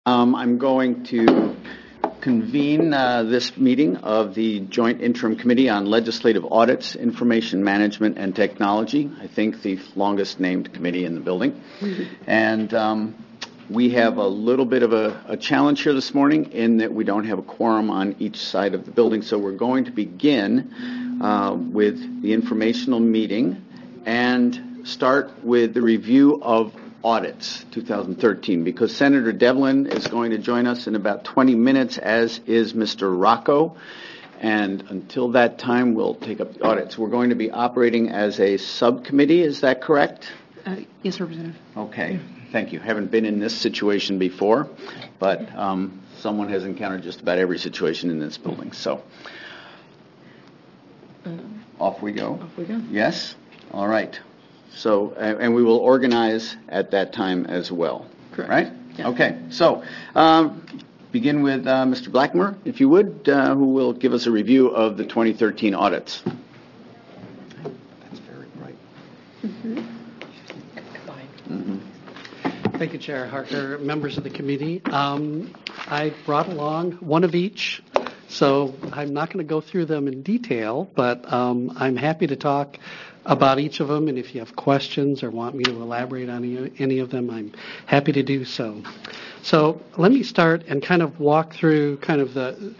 I'm going to convene this meeting of the Joint Interim Committee on Legislative Audits, Information Management, and Technology. I think the longest named committee in the building. And we have a little bit of a challenge here this morning in that we don't have a quorum on each side of the building. So we're going to begin with the informational meeting and start with the review of audits 2013, because Senator Devlin is going to join us in about 20 minutes, as is Mr. Rocco, and until that time we'll take up the audits. We're going to be operating as a subcommittee, is that correct? Yes, Representative. Okay, thank you. Haven't been in this situation before, but someone has encountered just about every situation in this building, so off we go. Off we go. Yes? All right. So, and we will organize at that time as well. Correct. Right? Yeah. Okay. So, begin with Mr. Blackmer, if you would, who will give us a review of the 2013 audits. That's very bright. Thank you, Chair Harker, members of the committee. I brought along one of each, so I'm not going to go through them in detail, but I'm happy to talk about each of them, and if you have questions or want me to elaborate on any of them, I'm happy to do so. So let me start and kind of walk through kind of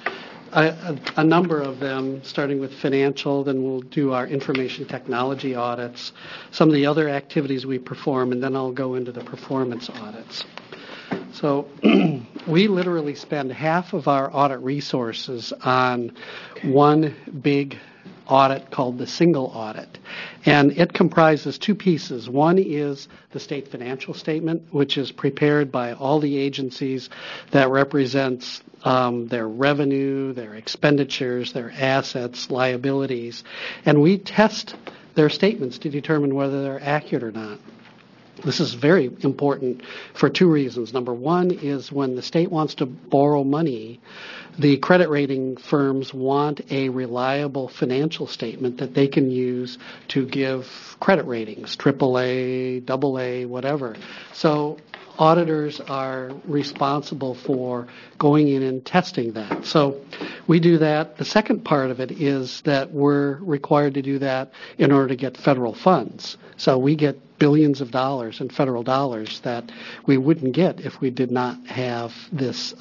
a number of them, starting with financial, then we'll do our information technology audits, some of the other activities we perform, and then I'll go into the performance audits. So we literally spend half of our audit resources on one big audit called the single audit, and it comprises two pieces. One is the state financial statement, which is prepared by all the agencies that represents their revenue, their expenditures, their assets, liabilities, and we test their statements to determine whether they're accurate or not. This is very important for two reasons. Number one is when the state wants to borrow money, the credit rating firms want a reliable financial statement that they can use to give credit ratings, AAA, AA, whatever. So auditors are responsible for going in and testing that. So we do that. The second part of it is that we're required to do that in order to get federal funds. So we get billions of dollars in federal dollars that we wouldn't get if we did not have this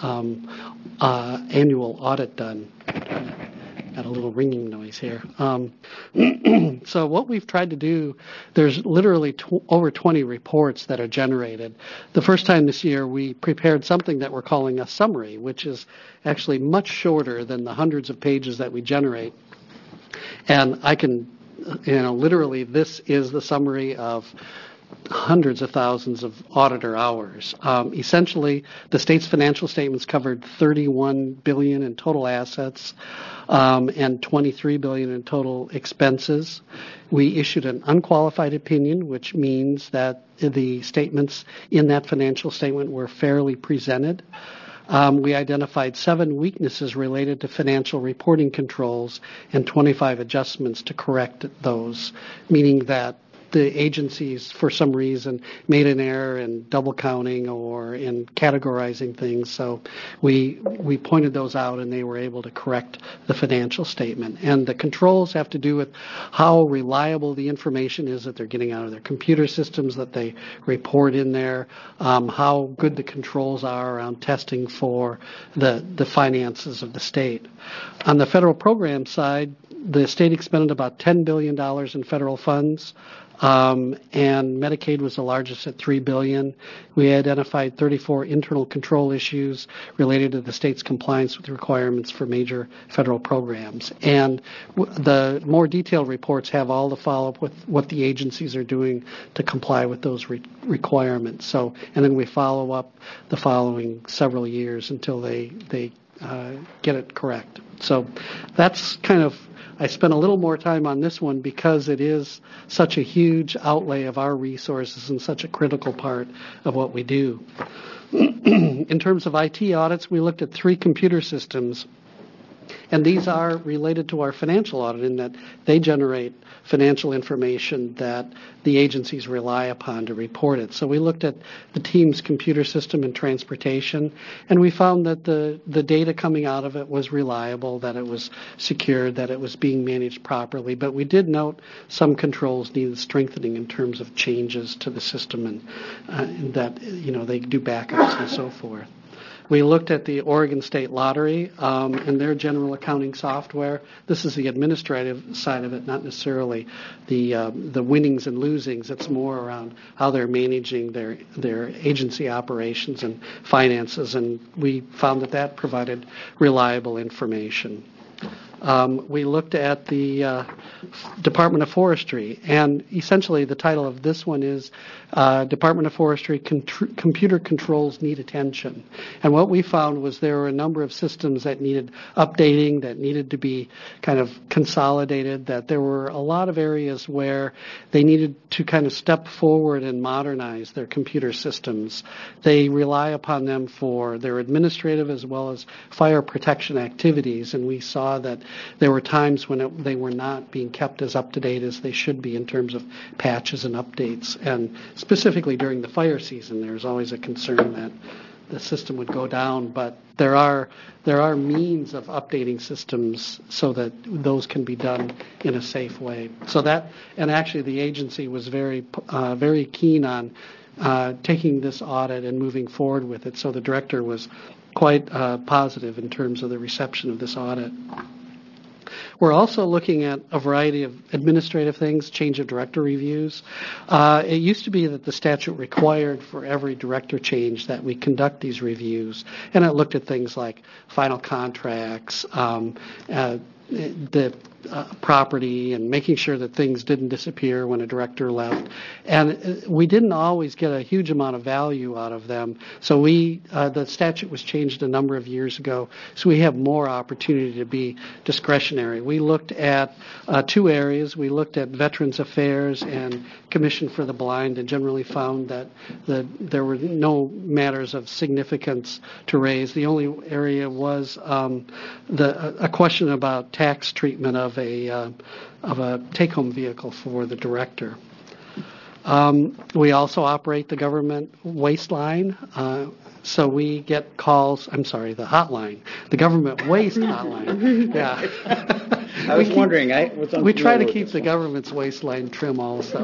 annual audit done. Got a little ringing noise here. So what we've tried to do, there's literally over 20 reports that are generated. The first time this year, we prepared something that we're calling a summary, which is actually much shorter than the hundreds of pages that we generate. And I can, literally this is the summary of hundreds of thousands of auditor hours. Essentially, the state's financial statements covered $31 billion in total assets and $23 billion in total expenses. We issued an unqualified opinion, which means that the statements in that financial statement were fairly presented. We identified 7 weaknesses related to financial reporting controls and 25 adjustments to correct those, meaning that the agencies, for some reason, made an error in double counting or in categorizing things. So we pointed those out, and they were able to correct the financial statement. And the controls have to do with how reliable the information is that they're getting out of their computer systems that they report in there, how good the controls are around testing for the finances of the state. On the federal program side, the state expended about $10 billion in federal funds. And Medicaid was the largest at $3 billion. We identified 34 internal control issues related to the state's compliance with requirements for major federal programs. And the more detailed reports have all the follow-up with what the agencies are doing to comply with those requirements. So, and then we follow up the following several years until they get it correct. So that's kind of, I spent a little more time on this one because it is such a huge outlay of our resources and such a critical part of what we do. In terms of IT audits, we looked at 3 computer systems And these are related to our financial audit in that they generate financial information that the agencies rely upon to report it. So we looked at the team's computer system in transportation, and we found that the data coming out of it was reliable, that it was secure, that it was being managed properly. But we did note some controls needed strengthening in terms of changes to the system and that, they do backups and so forth. We looked at the Oregon State Lottery and their general accounting software. This is the administrative side of it, not necessarily the winnings and losings. It's more around how they're managing their agency operations and finances, and we found that provided reliable information. We looked at the Department of Forestry, and essentially the title of this one is Department of Forestry Computer Controls Need Attention. And what we found was there were a number of systems that needed updating, that needed to be kind of consolidated, that there were a lot of areas where they needed to kind of step forward and modernize their computer systems. They rely upon them for their administrative as well as fire protection activities, and we saw that there were times when they were not being kept as up to date as they should be in terms of patches and updates. And specifically during the fire season, there's always a concern that the system would go down, but there are means of updating systems so that those can be done in a safe way. And actually the agency was very keen on taking this audit and moving forward with it. So the director was quite positive in terms of the reception of this audit. We're also looking at a variety of administrative things, change of director reviews. It used to be that the statute required for every director change that we conduct these reviews, and it looked at things like final contracts, the property, and making sure that things didn't disappear when a director left. And we didn't always get a huge amount of value out of them. So the statute was changed a number of years ago, so we have more opportunity to be discretionary. We looked at two areas. We looked at Veterans Affairs and Commission for the Blind, and generally found that there were no matters of significance to raise. The only area was a question about tax treatment of a take-home vehicle for the director. We also operate the government waste line, so we get calls. I'm sorry, the hotline, the government waste hotline. Yeah. I was wondering. We try to keep the government's waste line trim also.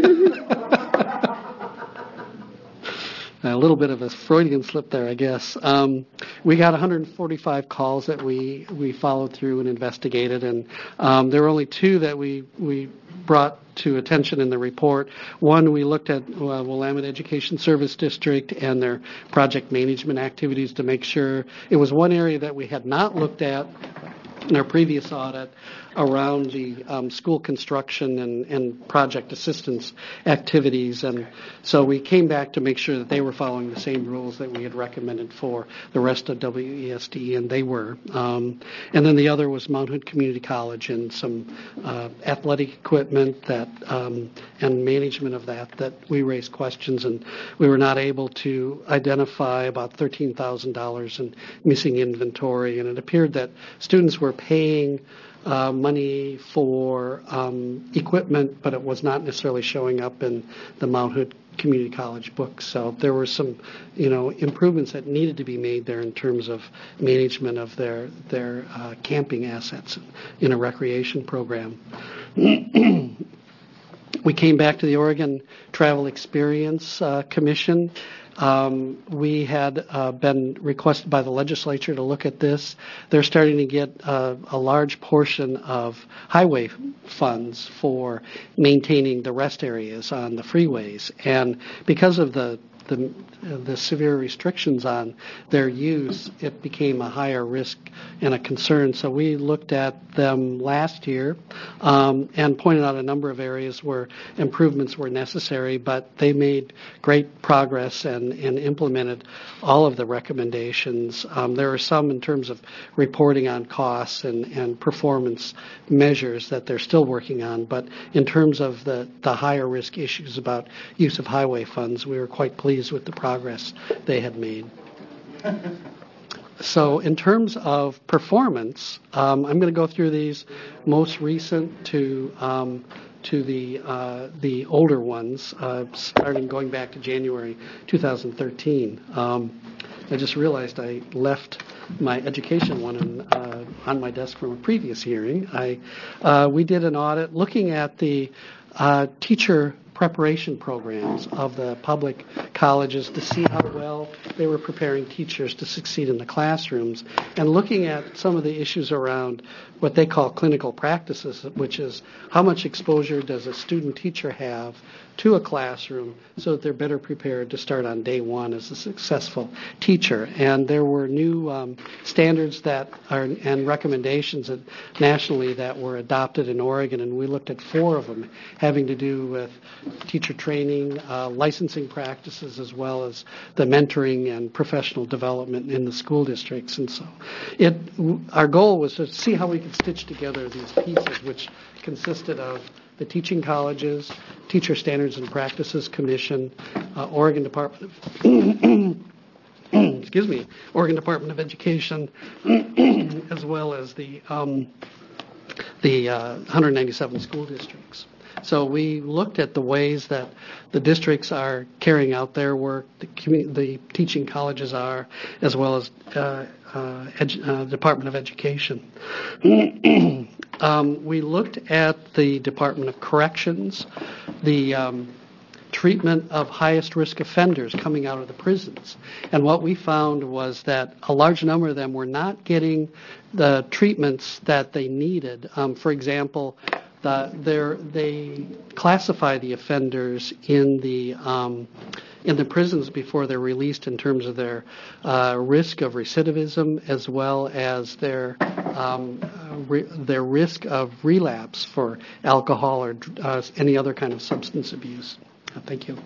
A little bit of a Freudian slip there, I guess. We got 145 calls that we followed through and investigated, and there were only two that we brought to attention in the report. One, we looked at Willamette Education Service District and their project management activities to make sure. It was one area that we had not looked at in our previous audit around the school construction and project assistance activities. And so we came back to make sure that they were following the same rules that we had recommended for the rest of WESD, and they were. And then the other was Mount Hood Community College and some athletic equipment and management of that we raised questions, and we were not able to identify about $13,000 in missing inventory, and it appeared that students were paying money for equipment, but it was not necessarily showing up in the Mount Hood Community College books. So there were some, improvements that needed to be made there in terms of management of their camping assets in a recreation program. We came back to the Oregon Travel Experience Commission. We had been requested by the legislature to look at this. They're starting to get a large portion of highway funds for maintaining the rest areas on the freeways. And because of the severe restrictions on their use, it became a higher risk and a concern. So we looked at them last year and pointed out a number of areas where improvements were necessary, but they made great progress and implemented all of the recommendations. There are some in terms of reporting on costs and performance measures that they're still working on, but in terms of the higher risk issues about use of highway funds, we were quite pleased with the progress they had made. So in terms of performance, I'm going to go through these most recent to the older ones, starting going back to January 2013. I just realized I left my education one on my desk from a previous hearing. We did an audit looking at the teacher preparation programs of the public colleges to see how well they were preparing teachers to succeed in the classrooms, and looking at some of the issues around what they call clinical practices, which is how much exposure does a student teacher have to a classroom so that they're better prepared to start on day one as a successful teacher. And there were new standards and recommendations nationally that were adopted in Oregon, and we looked at 4 of them having to do with teacher training, licensing practices, as well as the mentoring and professional development in the school districts. And so our goal was to see how we could stitch together these pieces, which consisted of the teaching colleges, Teacher Standards and Practices Commission, Oregon Department of Oregon Department of Education, as well as the 197 school districts. So we looked at the ways that the districts are carrying out their work, the teaching colleges are, as well as Department of Education. We looked at the Department of Corrections, the treatment of highest risk offenders coming out of the prisons. And what we found was that a large number of them were not getting the treatments that they needed. For example, they classify the offenders in the prisons before they're released in terms of their risk of recidivism, as well as their risk of relapse for alcohol or any other kind of substance abuse. Thank you.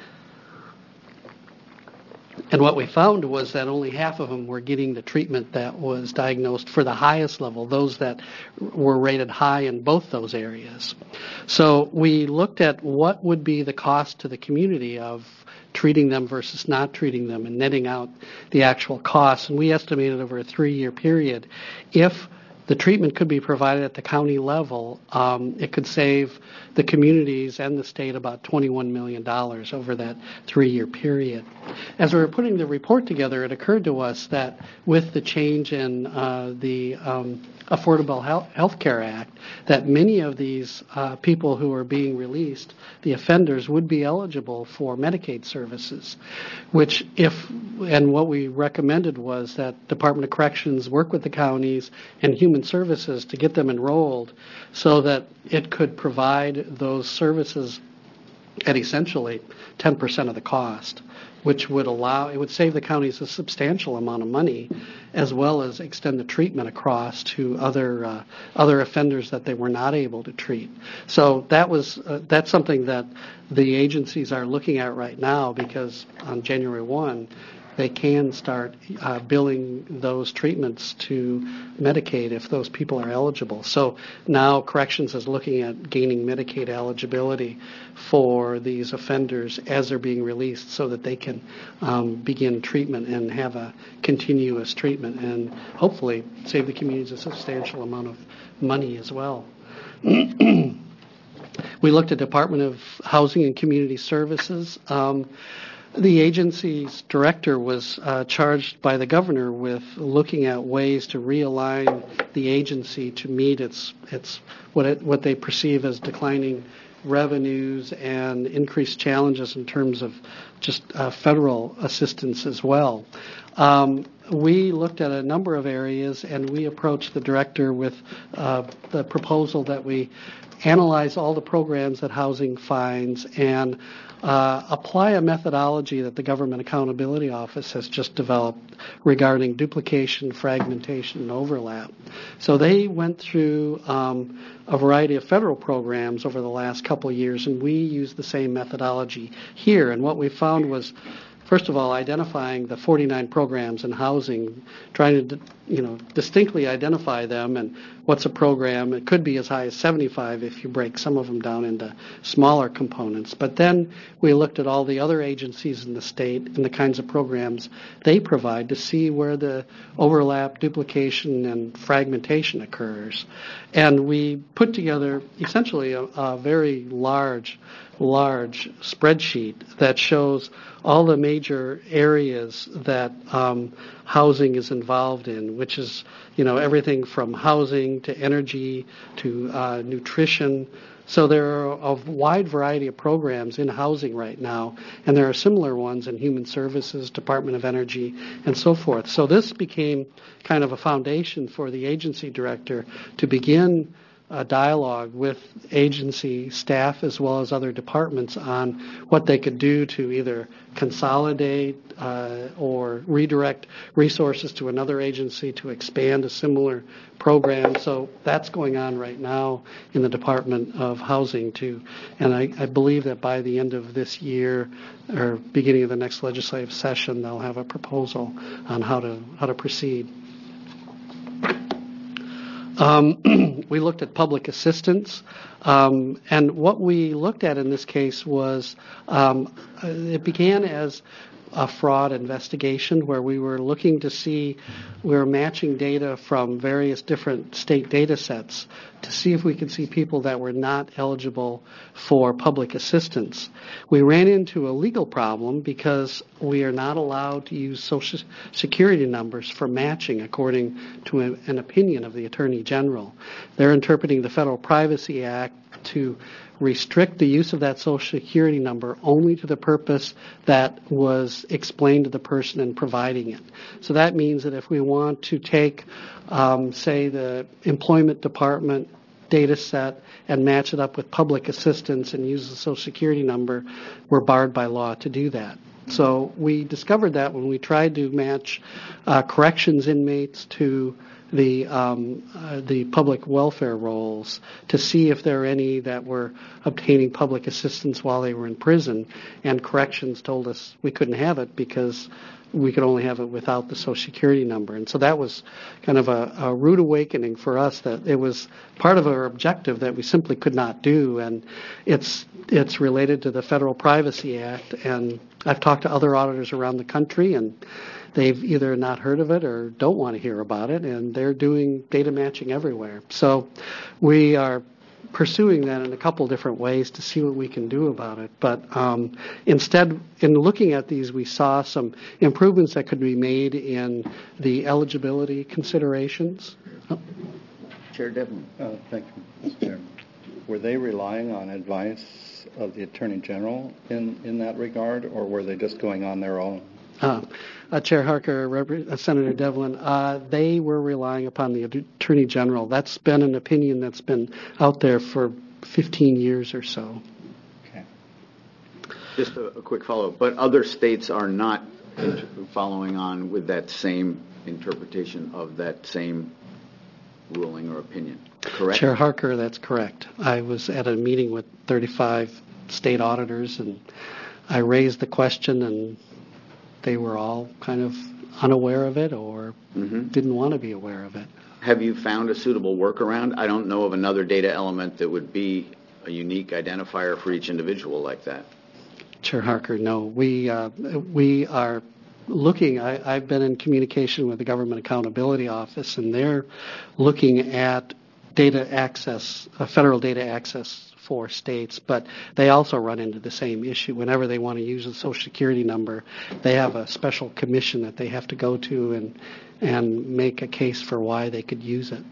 And what we found was that only half of them were getting the treatment that was diagnosed for the highest level, those that were rated high in both those areas. So we looked at what would be the cost to the community of treating them versus not treating them and netting out the actual costs. And we estimated over a 3-year period, if the treatment could be provided at the county level, it could save the communities and the state about $21 million over that 3-year period. As we were putting the report together, it occurred to us that with the change in the Affordable Health Care Act, that many of these people who are being released, the offenders, would be eligible for Medicaid services, and what we recommended was that Department of Corrections work with the counties and Human Services to get them enrolled so that it could provide those services at essentially 10% of the cost, which would save the counties a substantial amount of money, as well as extend the treatment across to other offenders that they were not able to treat. So that's something that the agencies are looking at right now, because on January 1, they can start billing those treatments to Medicaid if those people are eligible. So now Corrections is looking at gaining Medicaid eligibility for these offenders as they're being released, so that they can begin treatment and have a continuous treatment, and hopefully save the communities a substantial amount of money as well. We looked at Department of Housing and Community Services. The agency's director was charged by the governor with looking at ways to realign the agency to meet its what they perceive as declining revenues and increased challenges in terms of just federal assistance as well. We looked at a number of areas, and we approached the director with the proposal that we analyze all the programs that housing finds and apply a methodology that the Government Accountability Office has just developed regarding duplication, fragmentation, and overlap. So they went through a variety of federal programs over the last couple of years, and we used the same methodology here. And what we found was first of all, identifying the 49 programs in housing, trying to distinctly identify them and what's a program. It could be as high as 75 if you break some of them down into smaller components. But then we looked at all the other agencies in the state and the kinds of programs they provide to see where the overlap, duplication, and fragmentation occurs. And we put together essentially a very large spreadsheet that shows all the major areas that housing is involved in, which is everything from housing to energy to nutrition. So there are a wide variety of programs in housing right now, and there are similar ones in human services, Department of Energy, and so forth. So this became kind of a foundation for the agency director to begin a dialogue with agency staff as well as other departments on what they could do to either consolidate or redirect resources to another agency to expand a similar program. So that's going on right now in the Department of Housing too. And I believe that by the end of this year or beginning of the next legislative session, they'll have a proposal on how to proceed. We looked at public assistance, and what we looked at in this case was it began as a fraud investigation where we were looking to see, we were matching data from various different state data sets to see if we could see people that were not eligible for public assistance. We ran into a legal problem because we are not allowed to use Social Security numbers for matching according to an opinion of the Attorney General. They're interpreting the Federal Privacy Act to restrict the use of that Social Security number only to the purpose that was explained to the person in providing it. So that means that if we want to take, say, the Employment Department data set and match it up with public assistance and use the Social Security number, we're barred by law to do that. So we discovered that when we tried to match corrections inmates to the public welfare rolls to see if there are any that were obtaining public assistance while they were in prison, and corrections told us we couldn't have it because we could only have it without the Social Security number. And so that was kind of a rude awakening for us, that it was part of our objective that we simply could not do. And it's related to the Federal Privacy Act, and I've talked to other auditors around the country, and they've either not heard of it or don't want to hear about it, and they're doing data matching everywhere. So we are pursuing that in a couple different ways to see what we can do about it. But instead, in looking at these, we saw some improvements that could be made in the eligibility considerations. Chair Devlin. Thank you, Mr. Chairman. Were they relying on advice of the Attorney General in that regard, or were they just going on their own? Chair Harker, Senator Devlin, they were relying upon the Attorney General. That's been an opinion that's been out there for 15 years or so. Okay. Just a quick follow-up. But other states are not following on with that same interpretation of that same ruling or opinion, correct? Chair Harker, that's correct. I was at a meeting with 35 state auditors, and I raised the question, and they were all kind of unaware of it or didn't want to be aware of it. Have you found a suitable workaround? I don't know of another data element that would be a unique identifier for each individual like that. Chair Harker, no. We are looking, I've been in communication with the Government Accountability Office, and they're looking at data access, federal data access for states, but they also run into the same issue. Whenever they want to use a Social Security number, they have a special commission that they have to go to and make a case for why they could use it.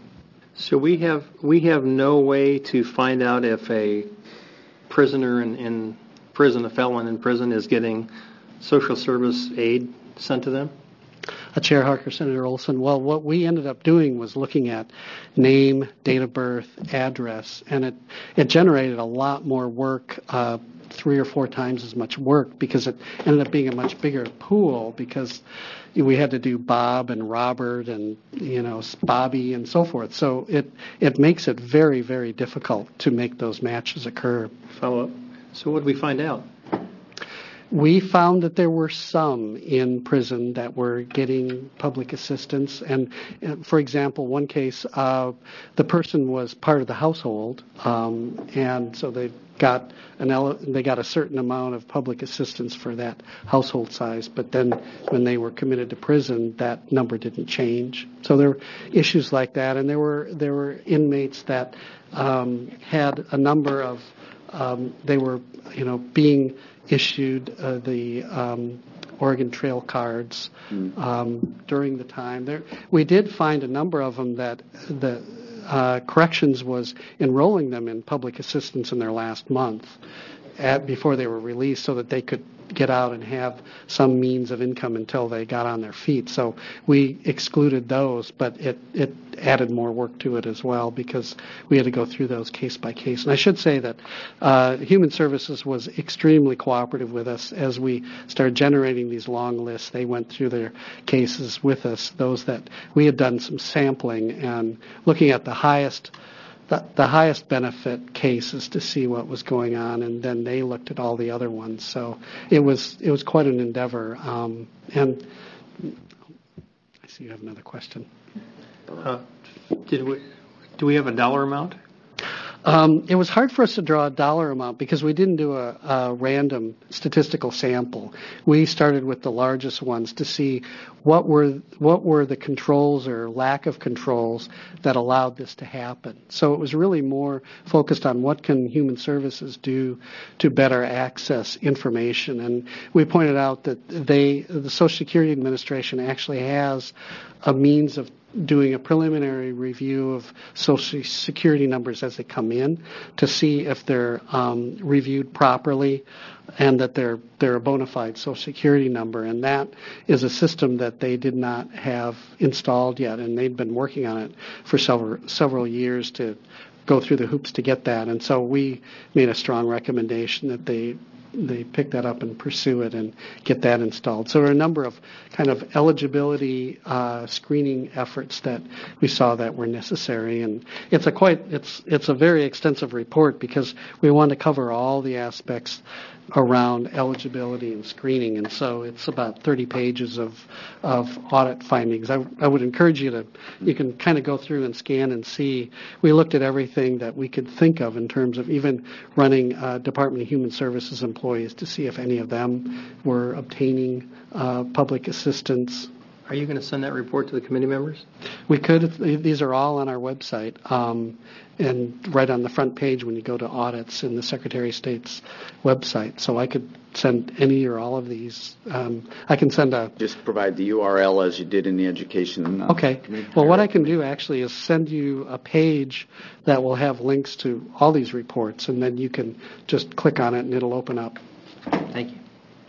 So we have no way to find out if a prisoner in prison, a felon in prison, is getting social service aid sent to them? Chair Harker, Senator Olson, well, what we ended up doing was looking at name, date of birth, address, and it generated a lot more work, 3 or 4 times as much work, because it ended up being a much bigger pool, because we had to do Bob and Robert and, Bobby and so forth. So it makes it very, very difficult to make those matches occur. Follow up. So what did we find out? We found that there were some in prison that were getting public assistance. And for example, one case, the person was part of the household, and so they got a certain amount of public assistance for that household size. But then when they were committed to prison, that number didn't change. So there were issues like that, and there were inmates that had a number of they were being issued the Oregon Trail cards during the time. We did find a number of them that the corrections was enrolling them in public assistance in their last month before they were released, so that they could get out and have some means of income until they got on their feet. So we excluded those, but it added more work to it as well, because we had to go through those case by case. And I should say that Human Services was extremely cooperative with us as we started generating these long lists. They went through their cases with us, those that we had done some sampling and looking at the highest benefit cases to see what was going on, and then they looked at all the other ones. So it was quite an endeavor. And I see you have another question. Do we have a dollar amount? It was hard for us to draw a dollar amount because we didn't do a random statistical sample. We started with the largest ones to see what were the controls or lack of controls that allowed this to happen. So it was really more focused on what can Human Services do to better access information. And we pointed out that the Social Security Administration actually has a means of doing a preliminary review of Social Security numbers as they come in to see if they're reviewed properly and that they're a bona fide Social Security number. And that is a system that they did not have installed yet, and they'd been working on it for several years to go through the hoops to get that. And so we made a strong recommendation that they pick that up and pursue it and get that installed. So there are a number of kind of eligibility screening efforts that we saw that were necessary, and it's a very extensive report because we want to cover all the aspects around eligibility and screening, and so it's about 30 pages of audit findings. I would encourage you can kind of go through and scan and see. We looked at everything that we could think of in terms of even running Department of Human Services employees to see if any of them were obtaining public assistance. Are you going to send that report to the committee members? We could. These are all on our website. And right on the front page when you go to audits in the Secretary of State's website. So I could send any or all of these. I can send Just provide the URL as you did in the education. Okay. Well, what I can do actually is send you a page that will have links to all these reports, and then you can just click on it and it'll open up. Thank you.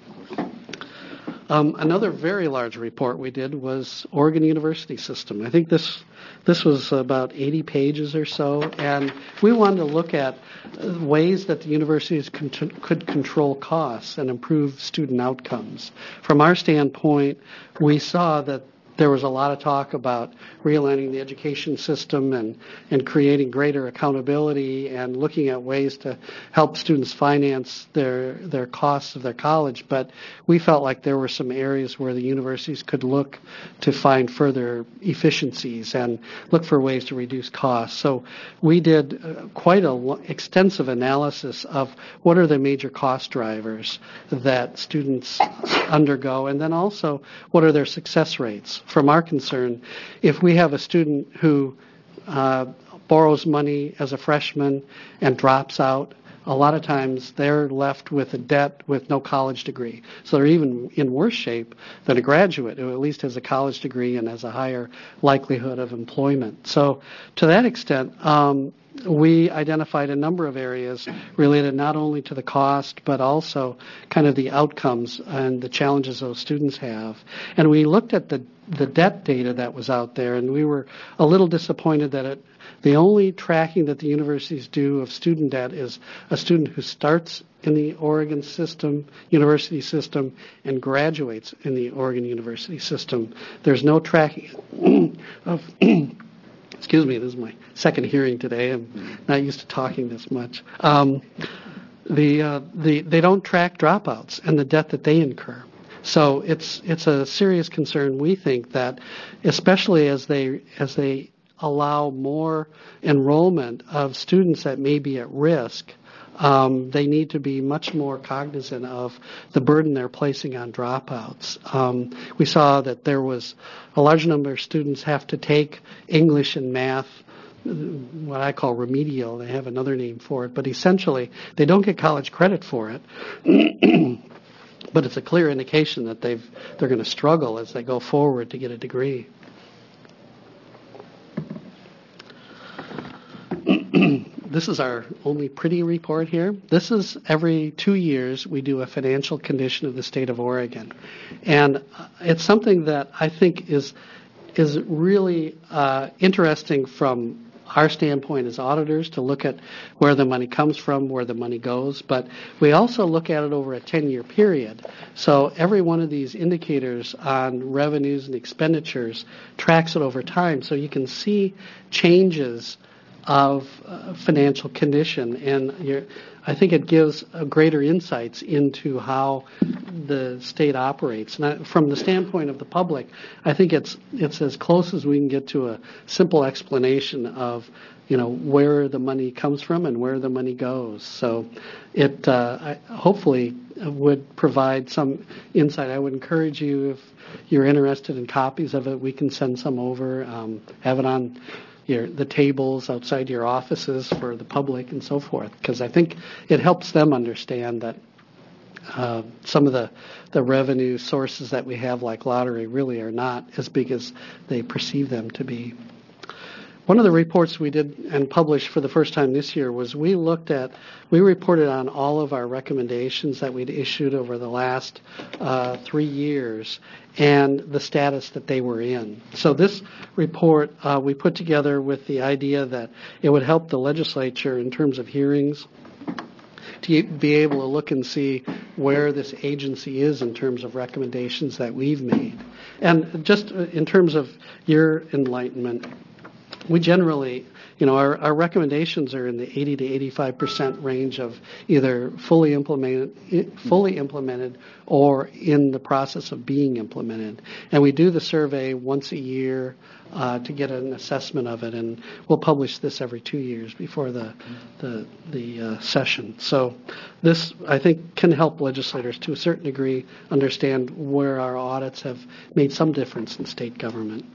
Another very large report we did was Oregon University System. I think this was about 80 pages or so, and we wanted to look at ways that the universities could control costs and improve student outcomes. From our standpoint, we saw that there was a lot of talk about realigning the education system and creating greater accountability and looking at ways to help students finance their costs of their college. But we felt like there were some areas where the universities could look to find further efficiencies and look for ways to reduce costs. So we did quite an extensive analysis of what are the major cost drivers that students undergo, and then also what are their success rates. From our concern, if we have a student who borrows money as a freshman and drops out, a lot of times they're left with a debt with no college degree. So they're even in worse shape than a graduate who at least has a college degree and has a higher likelihood of employment. So to that extent, we identified a number of areas related not only to the cost, but also kind of the outcomes and the challenges those students have. And we looked at the debt data that was out there, and we were a little disappointed that the only tracking that the universities do of student debt is a student who starts in the Oregon university system, and graduates in the Oregon university system. There's no tracking of excuse me, this is my second hearing today. I'm not used to talking this much. they don't track dropouts and the debt that they incur. So it's a serious concern. We think that, especially as they allow more enrollment of students that may be at risk, they need to be much more cognizant of the burden they're placing on dropouts. We saw that there was a large number of students have to take English and math, what I call remedial. They have another name for it, but essentially they don't get college credit for it. But it's a clear indication that they're going to struggle as they go forward to get a degree. This is our only pretty report here. This is every 2 years we do a financial condition of the state of Oregon. And it's something that I think is really interesting from our standpoint as auditors to look at where the money comes from, where the money goes, but we also look at it over a 10-year period. So every one of these indicators on revenues and expenditures tracks it over time, so you can see changes of financial condition, and I think it gives greater insights into how the state operates. And from the standpoint of the public, I think it's as close as we can get to a simple explanation of where the money comes from and where the money goes. So it hopefully would provide some insight. I would encourage you, if you're interested in copies of it, we can send some over, have it on the tables outside your offices for the public and so forth, because I think it helps them understand that some of the revenue sources that we have, like lottery, really are not as big as they perceive them to be. One of the reports we did and published for the first time this year was we reported on all of our recommendations that we'd issued over the last 3 years and the status that they were in. So this report we put together with the idea that it would help the legislature in terms of hearings to be able to look and see where this agency is in terms of recommendations that we've made. And just in terms of your enlightenment, we generally, our recommendations are in the 80 to 85% range of either fully implemented or in the process of being implemented. And we do the survey once a year to get an assessment of it, and we'll publish this every 2 years before the session. So this, I think, can help legislators to a certain degree understand where our audits have made some difference in state government.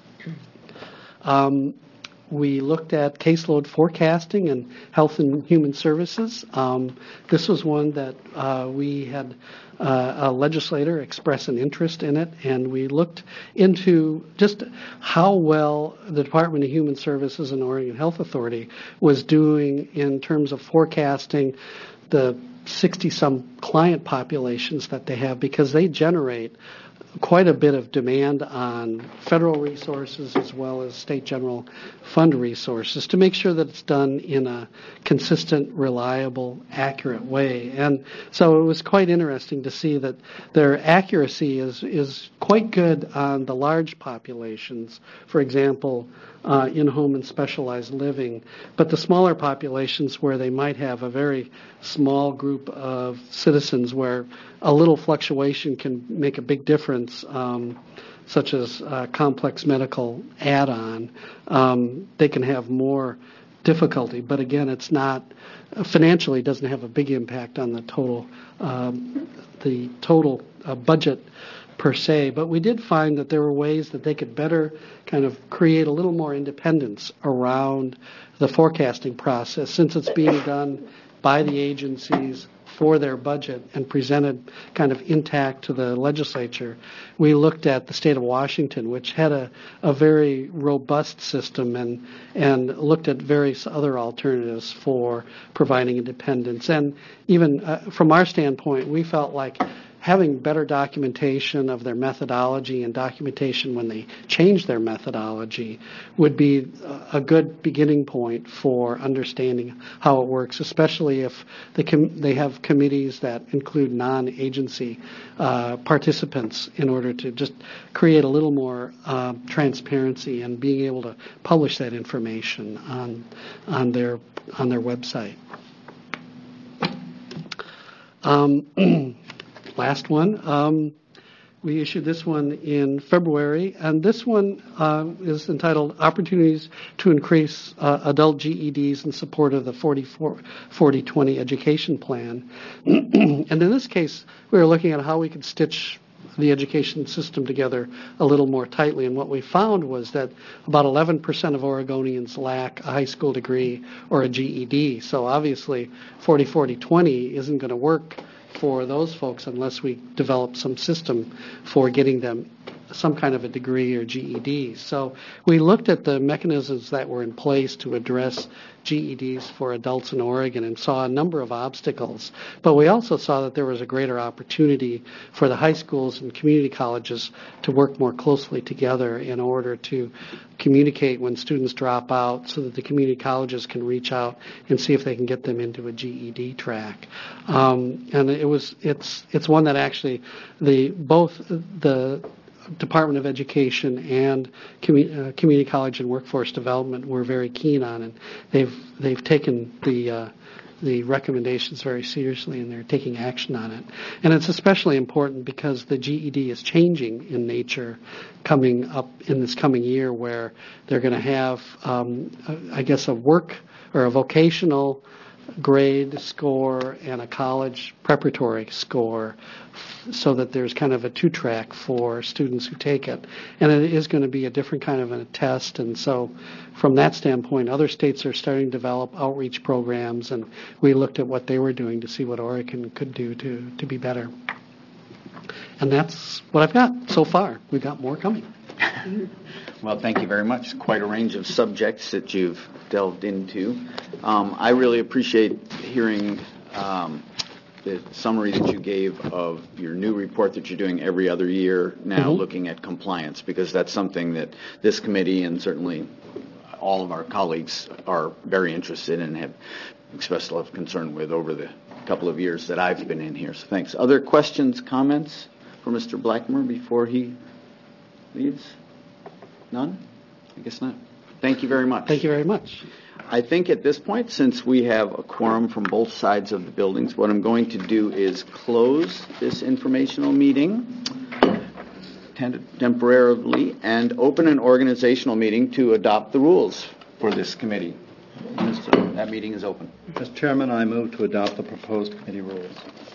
We looked at caseload forecasting and health and human services. This was one that we had a legislator express an interest in it, and we looked into just how well the Department of Human Services and Oregon Health Authority was doing in terms of forecasting the 60-some client populations that they have, because they generate quite a bit of demand on federal resources as well as state general fund resources to make sure that it's done in a consistent, reliable, accurate way. And so it was quite interesting to see that their accuracy is quite good on the large populations, for example, in-home and specialized living, but the smaller populations where they might have a very small group of citizens where a little fluctuation can make a big difference, such as complex medical add-on, they can have more difficulty. But again, it's not financially doesn't have a big impact on the total budget per se, but we did find that there were ways that they could better kind of create a little more independence around the forecasting process, since it's being done by the agencies for their budget and presented kind of intact to the legislature. We looked at the state of Washington, which had a very robust system, and looked at various other alternatives for providing independence. And even from our standpoint, we felt like having better documentation of their methodology and documentation when they change their methodology would be a good beginning point for understanding how it works, especially if they have committees that include non-agency participants, in order to just create a little more transparency and being able to publish that information on their website. Last one. We issued this one in February, and this one is entitled Opportunities to Increase Adult GEDs in Support of the 40-20 Education Plan. And in this case, we were looking at how we could stitch the education system together a little more tightly. And what we found was that about 11% of Oregonians lack a high school degree or a GED. So obviously 40-40-20 isn't going to work for those folks unless we develop some system for getting them some kind of a degree or GED. So we looked at the mechanisms that were in place to address GEDs for adults in Oregon and saw a number of obstacles. But we also saw that there was a greater opportunity for the high schools and community colleges to work more closely together in order to communicate when students drop out so that the community colleges can reach out and see if they can get them into a GED track. And it's one that actually both the Department of Education and Community College and Workforce Development were very keen on, and they've taken the recommendations very seriously, and they're taking action on it. And it's especially important because the GED is changing in nature coming up in this coming year, where they're going to have, I guess, a work or a vocational grade score and a college preparatory score, so that there's kind of a two-track for students who take it. And it is going to be a different kind of a test. And so from that standpoint, other states are starting to develop outreach programs, and we looked at what they were doing to see what Oregon could do to be better. And that's what I've got so far. We've got more coming. Well, thank you very much. Quite a range of subjects that you've delved into. I really appreciate hearing the summary that you gave of your new report that you're doing every other year now, looking at compliance, because that's something that this committee and certainly all of our colleagues are very interested in and have expressed a lot of concern with over the couple of years that I've been in here. So thanks. Other questions, comments for Mr. Blackmer before he leaves? None? I guess not. Thank you very much. Thank you very much. I think at this point, since we have a quorum from both sides of the buildings, what I'm going to do is close this informational meeting temporarily and open an organizational meeting to adopt the rules for this committee. So that meeting is open. Mr. Chairman, I move to adopt the proposed committee rules.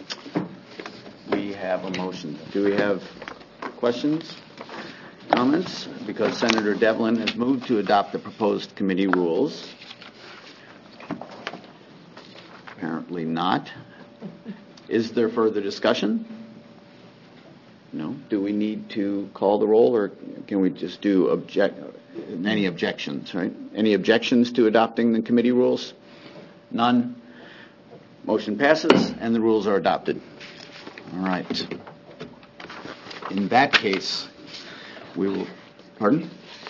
We have a motion. Do we have questions? Comments? Because Senator Devlin has moved to adopt the proposed committee rules. Apparently not. Is there further discussion? No. Do we need to call the roll, or can we just do any objections, right? Any objections to adopting the committee rules? None. Motion passes, and the rules are adopted. All right. In that case, we will, pardon?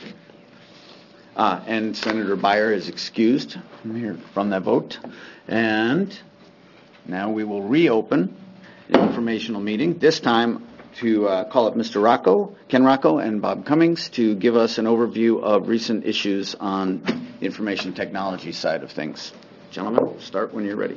And Senator Beyer is excused from that vote. And now we will reopen the informational meeting, this time to call up Mr. Ken Rocco and Bob Cummings to give us an overview of recent issues on the information technology side of things. Gentlemen, start when you're ready.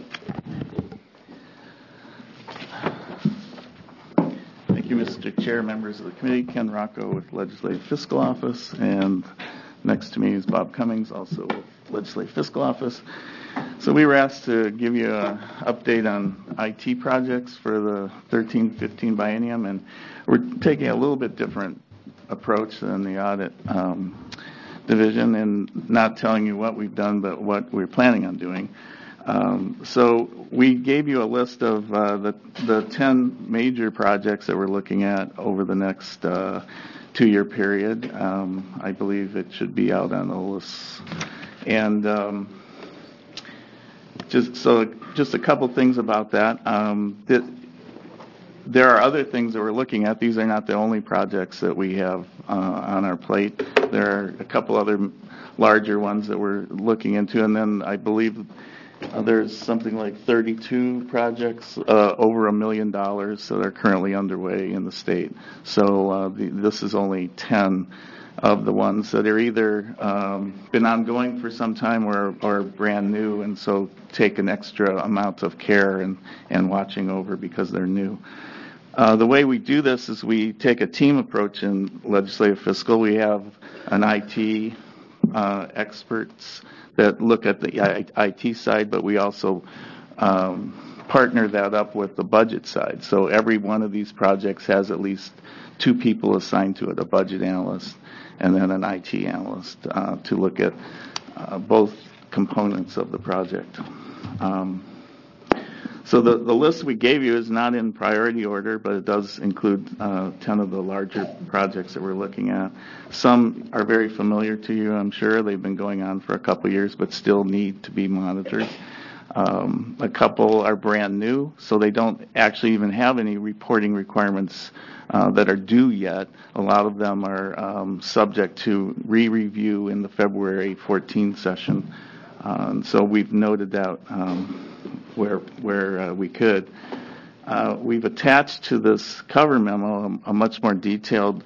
Thank you, Mr. Chair, members of the committee. Ken Rocco with Legislative Fiscal Office, and next to me is Bob Cummings, also with Legislative Fiscal Office. So we were asked to give you an update on IT projects for the 13-15 biennium, and we're taking a little bit different approach than the audit division, and not telling you what we've done, but what we're planning on doing. So we gave you a list of the 10 major projects that we're looking at over the next 2-year period. I believe it should be out on the list. And just a couple things about that. There are other things that we're looking at. These are not the only projects that we have on our plate. There are a couple other larger ones that we're looking into, and then I believe There's something like 32 projects over $1 million that are currently underway in the state. So this is only 10 of the ones that are either been ongoing for some time or brand new, and so take an extra amount of care and watching over because they're new. The way we do this is we take a team approach in legislative fiscal. We have an IT experts that look at the IT side, but we also partner that up with the budget side. So every one of these projects has at least 2 people assigned to it, a budget analyst and then an IT analyst to look at both components of the project. So the list we gave you is not in priority order, but it does include 10 of the larger projects that we're looking at. Some are very familiar to you, I'm sure. They've been going on for a couple years, but still need to be monitored. A couple are brand new, so they don't actually even have any reporting requirements that are due yet. A lot of them are subject to re-review in the February 14 session. So we've noted that where we could. We've attached to this cover memo a much more detailed,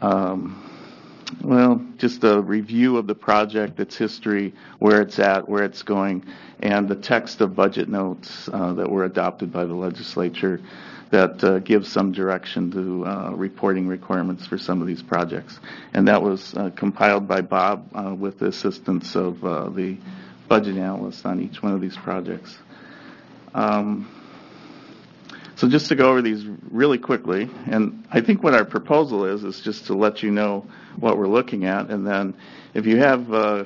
just a review of the project, its history, where it's at, where it's going, and the text of budget notes that were adopted by the legislature that gives some direction to reporting requirements for some of these projects. And that was compiled by Bob with the assistance of the budget analyst on each one of these projects. So just to go over these really quickly, and I think what our proposal is just to let you know what we're looking at, and then if you have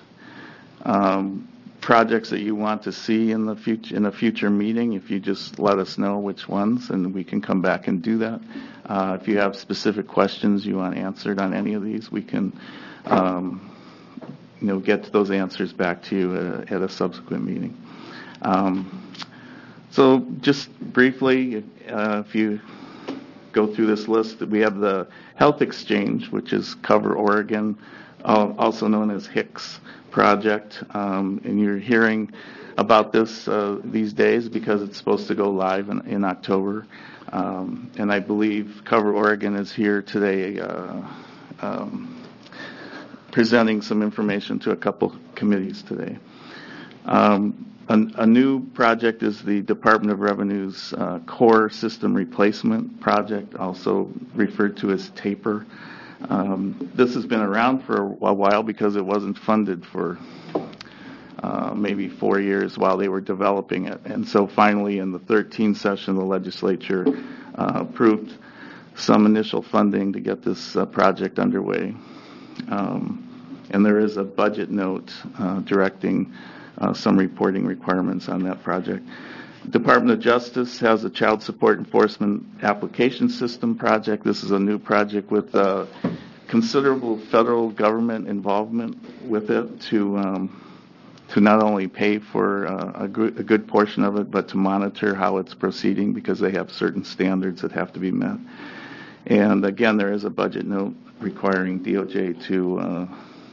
projects that you want to see in the future, in a future meeting, if you just let us know which ones, and we can come back and do that. If you have specific questions you want answered on any of these, we can get those answers back to you at a subsequent meeting. So just briefly, if you go through this list, we have the Health Exchange, which is Cover Oregon, also known as HICS project, and you're hearing about this these days because it's supposed to go live in October. And I believe Cover Oregon is here today presenting some information to a couple committees today. A new project is the Department of Revenue's Core System Replacement Project, also referred to as TAPER. This has been around for a while because it wasn't funded for maybe 4 years while they were developing it. And so finally in the 13th session, the legislature approved some initial funding to get this project underway. And there is a budget note directing some reporting requirements on that project. Department of Justice has a Child Support Enforcement Application System project. This is a new project with considerable federal government involvement with it to not only pay for a good portion of it, but to monitor how it's proceeding because they have certain standards that have to be met. And again, there is a budget note requiring DOJ to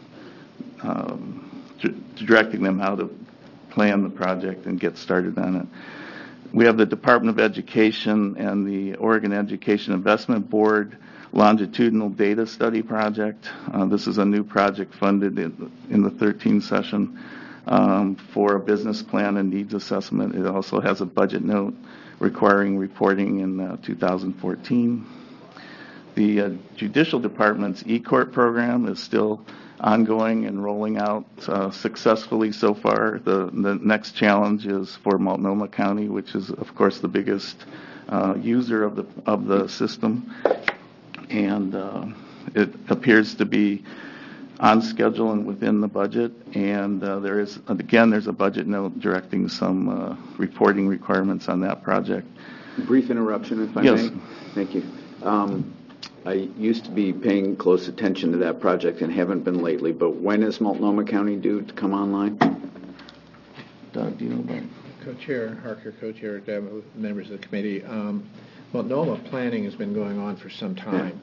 directing them how to plan the project and get started on it. We have the Department of Education and the Oregon Education Investment Board Longitudinal Data Study Project. This is a new project funded in the 13th session for a business plan and needs assessment. It also has a budget note requiring reporting in 2014. The Judicial Department's eCourt program is still ongoing and rolling out successfully so far. The next challenge is for Multnomah County, which is, of course, the biggest user of the system, and it appears to be on schedule and within the budget. And there's a budget note directing some reporting requirements on that project. Brief interruption, if I may. Thank you. I used to be paying close attention to that project and haven't been lately, but when is Multnomah County due to come online? Doug, do you know about it? Co-Chair Harker, Co-Chair Deb, members of the committee. Multnomah planning has been going on for some time.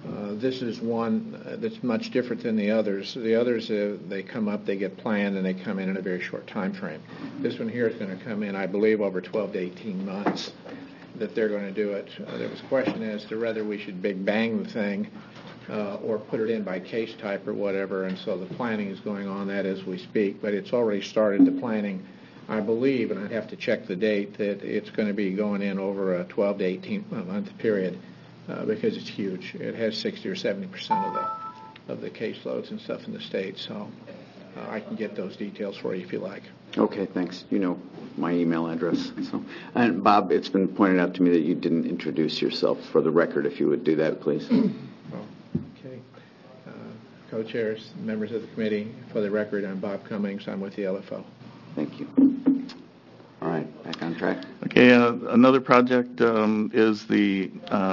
This is one that's much different than the others. The others, they come up, they get planned, and they come in a very short time frame. This one here is going to come in, I believe, over 12 to 18 months that they're going to do it. There was a question as to whether we should big bang the thing or put it in by case type or whatever, and so the planning is going on that as we speak, but it's already started the planning. I believe, and I'd have to check the date, that it's going to be going in over a 12 to 18 month period because it's huge. It has 60 or 70% of the caseloads and stuff in the state, so I can get those details for you if you like. Okay, thanks. You know my email address. So, and Bob, it's been pointed out to me that you didn't introduce yourself. For the record, if you would do that, please. Okay. Co-chairs, members of the committee, for the record, I'm Bob Cummings. I'm with the LFO. Thank you. All right, back on track. Okay, another project is the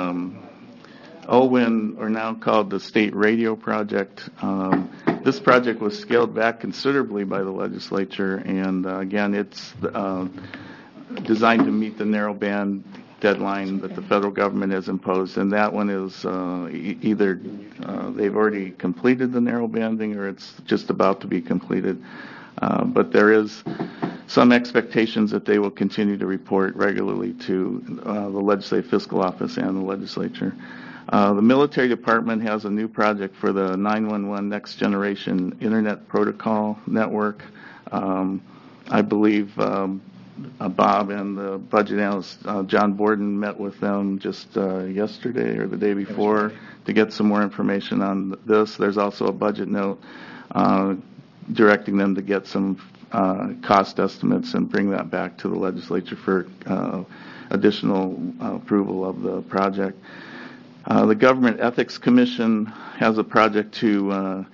OWIN, or now called the State Radio Project. This project was scaled back considerably by the legislature, and again, it's designed to meet the narrowband deadline that the federal government has imposed, and that one is either they've already completed the narrowbanding or it's just about to be completed. But there is some expectations that they will continue to report regularly to the Legislative Fiscal Office and the legislature. The military department has a new project for the 911 Next Generation Internet Protocol Network. I believe Bob and the budget analyst John Borden met with them just yesterday or the day before to get some more information on this. There's also a budget note directing them to get some cost estimates and bring that back to the legislature for additional approval of the project. The Government Ethics Commission has a project to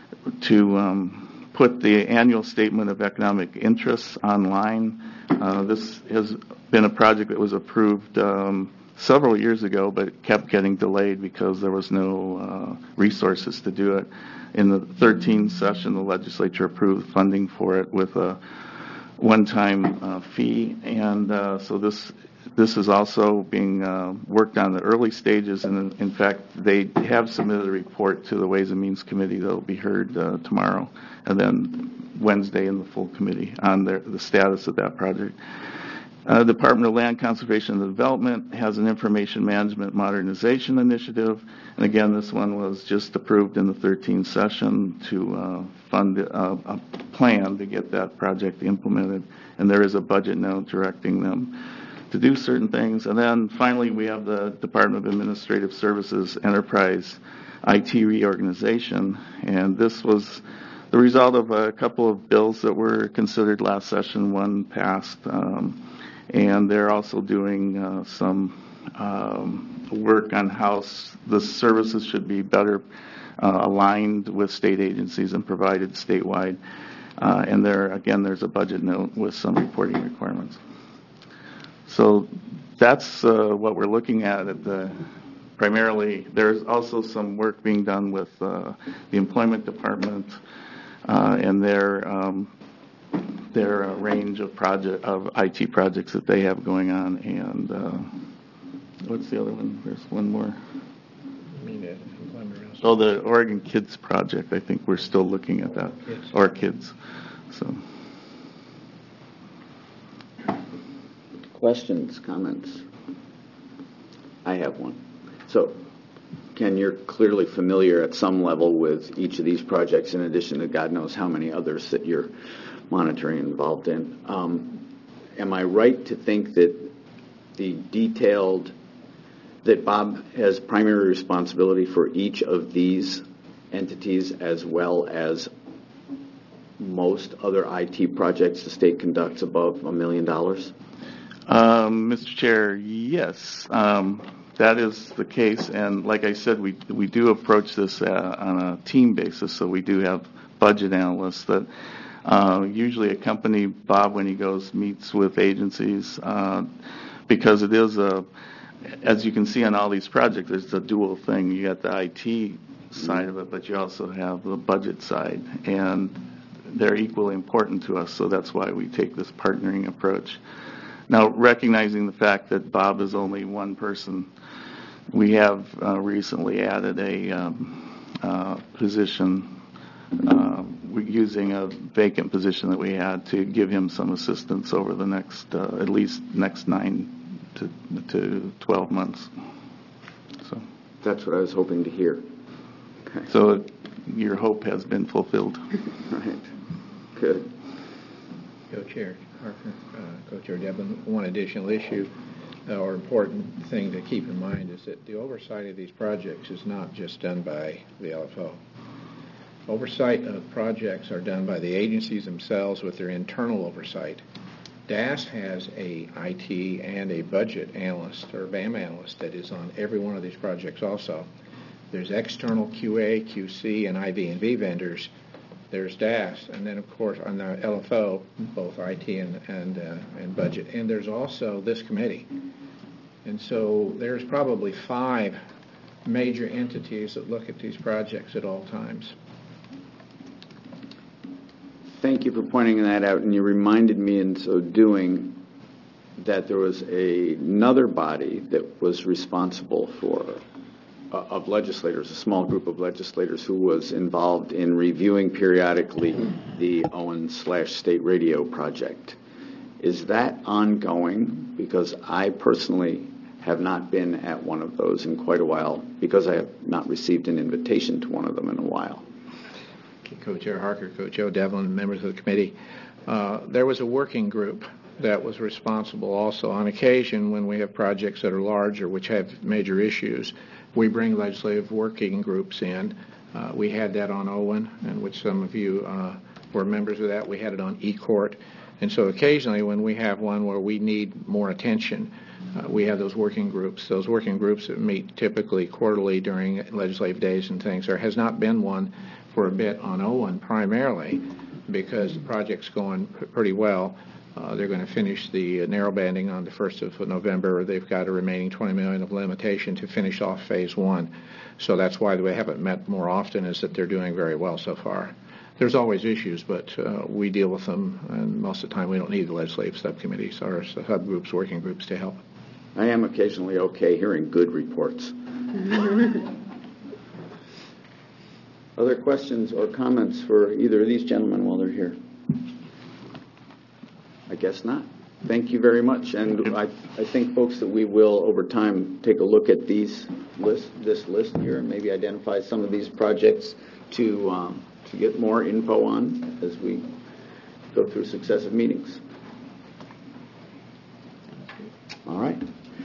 put the annual statement of economic interests online. This has been a project that was approved several years ago, but kept getting delayed because there was no resources to do it. In the 13th session, the legislature approved funding for it with a one-time fee, and so this is also being worked on in the early stages, and in fact, they have submitted a report to the Ways and Means Committee that will be heard tomorrow, and then Wednesday in the full committee on the status of that project. Department of Land Conservation and Development has an information management modernization initiative, and again, this one was just approved in the 13th session to fund a plan to get that project implemented, and there is a budget note directing them to do certain things. And then finally, we have the Department of Administrative Services Enterprise IT reorganization, and this was the result of a couple of bills that were considered last session. One passed, and they're also doing some work on how the services should be better aligned with state agencies and provided statewide. And there's a budget note with some reporting requirements. So that's what we're looking at primarily. There's also some work being done with the Employment Department and their range of IT projects that they have going on. And what's the other one? There's one more. Oh, the Oregon Kids Project. I think we're still looking at that. Or kids. So. Questions, comments? I have one. So, Ken, you're clearly familiar at some level with each of these projects, in addition to God knows how many others that you're monitoring and involved in. Am I right to think that that Bob has primary responsibility for each of these entities as well as most other IT projects the state conducts above $1 million? Mr. Chair, yes, that is the case. And like I said, we do approach this on a team basis. So we do have budget analysts that usually accompany Bob when he meets with agencies because it is as you can see on all these projects, there's a dual thing. You got the IT side of it, but you also have the budget side, and they're equally important to us. So that's why we take this partnering approach. Now, recognizing the fact that Bob is only one person We have recently added a position, we're using a vacant position that we had to give him some assistance over the next, at least next 9 to 12 months. So That's what I was hoping to hear. Okay. So your hope has been fulfilled. Right. Good. Co-Chair Harker, Co-Chair Devlin, one additional issue or important thing to keep in mind is that the oversight of these projects is not just done by the LFO. Oversight of projects are done by the agencies themselves with their internal oversight. DAS has a IT and a budget analyst or BAM analyst that is on every one of these projects also. There's external QA, QC, and IV&V vendors. There's DAS, and then, of course, on the LFO, both IT and budget. And there's also this committee. And so there's probably 5 major entities that look at these projects at all times. Thank you for pointing that out, and you reminded me in so doing that there was another body that was responsible for of legislators, a small group of legislators who was involved in reviewing periodically the Owen/State Radio project. Is that ongoing? Because I personally have not been at one of those in quite a while because I have not received an invitation to one of them in a while. Co-Chair Harker, Co-Chair Devlin, members of the committee. There was a working group that was responsible also. On occasion, when we have projects that are large or which have major issues, we bring legislative working groups in. We had that on Owen, in which some of you were members of that. We had it on E-Court. And so occasionally when we have one where we need more attention, we have those working groups. Those working groups that meet typically quarterly during legislative days and things. There has not been one for a bit on Owen primarily because the project's going pretty well. They're going to finish the narrow banding on the 1st of November. They've got a remaining $20 million of limitation to finish off phase 1. So that's why we haven't met more often, is that they're doing very well so far. There's always issues, but we deal with them, and most of the time we don't need the legislative subcommittees or subgroups, working groups to help. I am occasionally okay hearing good reports. Other questions or comments for either of these gentlemen while they're here? I guess not. Thank you very much. And I think, folks, that we will, over time, take a look at this list here and maybe identify some of these projects to get more info on as we go through successive meetings. All right.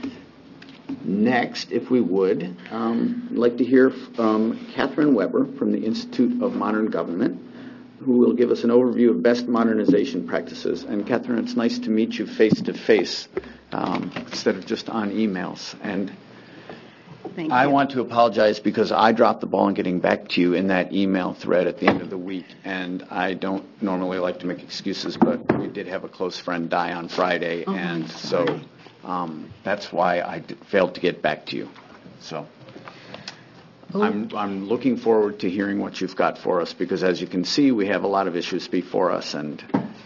Next, if we would, I'd like to hear from Catherine Weber from the Institute of Modern Government, who will give us an overview of best modernization practices. And Catherine, it's nice to meet you face-to-face instead of just on emails. And Thank I you. want to apologize because I dropped the ball in getting back to you in that email thread at the end of the week. And I don't normally like to make excuses, but we did have a close friend die on Friday. Oh, and I'm so sorry. that's why I failed to get back to you. So I'm looking forward to hearing what you've got for us because, as you can see, we have a lot of issues before us, and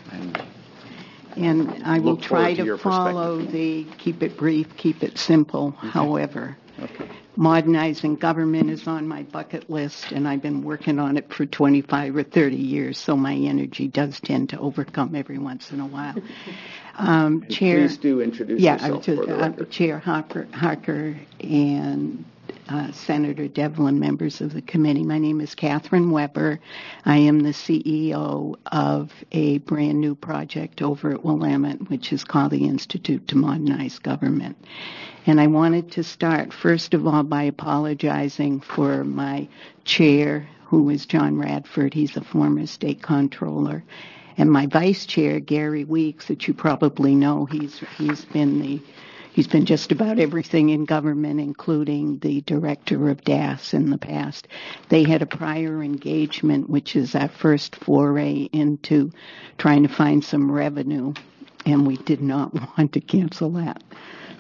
I will look try forward to your to follow perspective. the keep it brief, keep it simple. However, modernizing government is on my bucket list, and I've been working on it for 25 or 30 years, so my energy does tend to overcome every once in a while. Chair, Please do introduce yourself for the record. Chair Harker and Senator Devlin, members of the committee. My name is Catherine Weber. I am the CEO of a brand new project over at Willamette, which is called the Institute to Modernize Government. And I wanted to start, first of all, by apologizing for my chair, who is John Radford. He's a former state comptroller. And my vice chair, Gary Weeks, that you probably know, he's been just about everything in government, including the director of DAS in the past. They had a prior engagement, which is our first foray into trying to find some revenue, and we did not want to cancel that.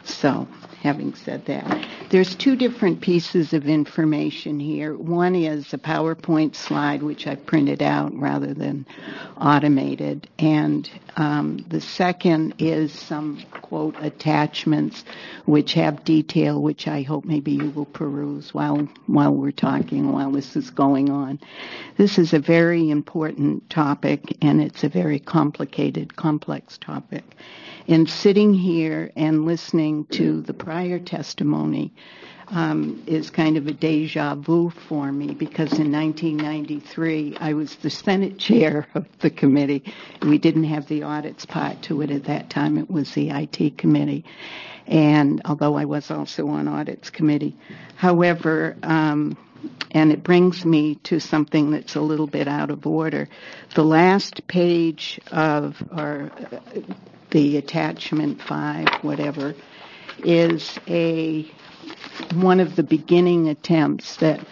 So, having said that, there's two different pieces of information here. One is a PowerPoint slide, which I printed out rather than automated, and the second is some, quote, attachments, which have detail, which I hope maybe you will peruse while we're talking, while this is going on. This is a very important topic, and it's a very complicated, complex topic. And sitting here and listening to the prior testimony is kind of a deja vu for me, because in 1993 I was the Senate chair of the committee. We didn't have the audits part to it at that time. It was the IT committee. And although I was also on audits committee. However, and it brings me to something that's a little bit out of order. The last page of the attachment 5, whatever, is one of the beginning attempts that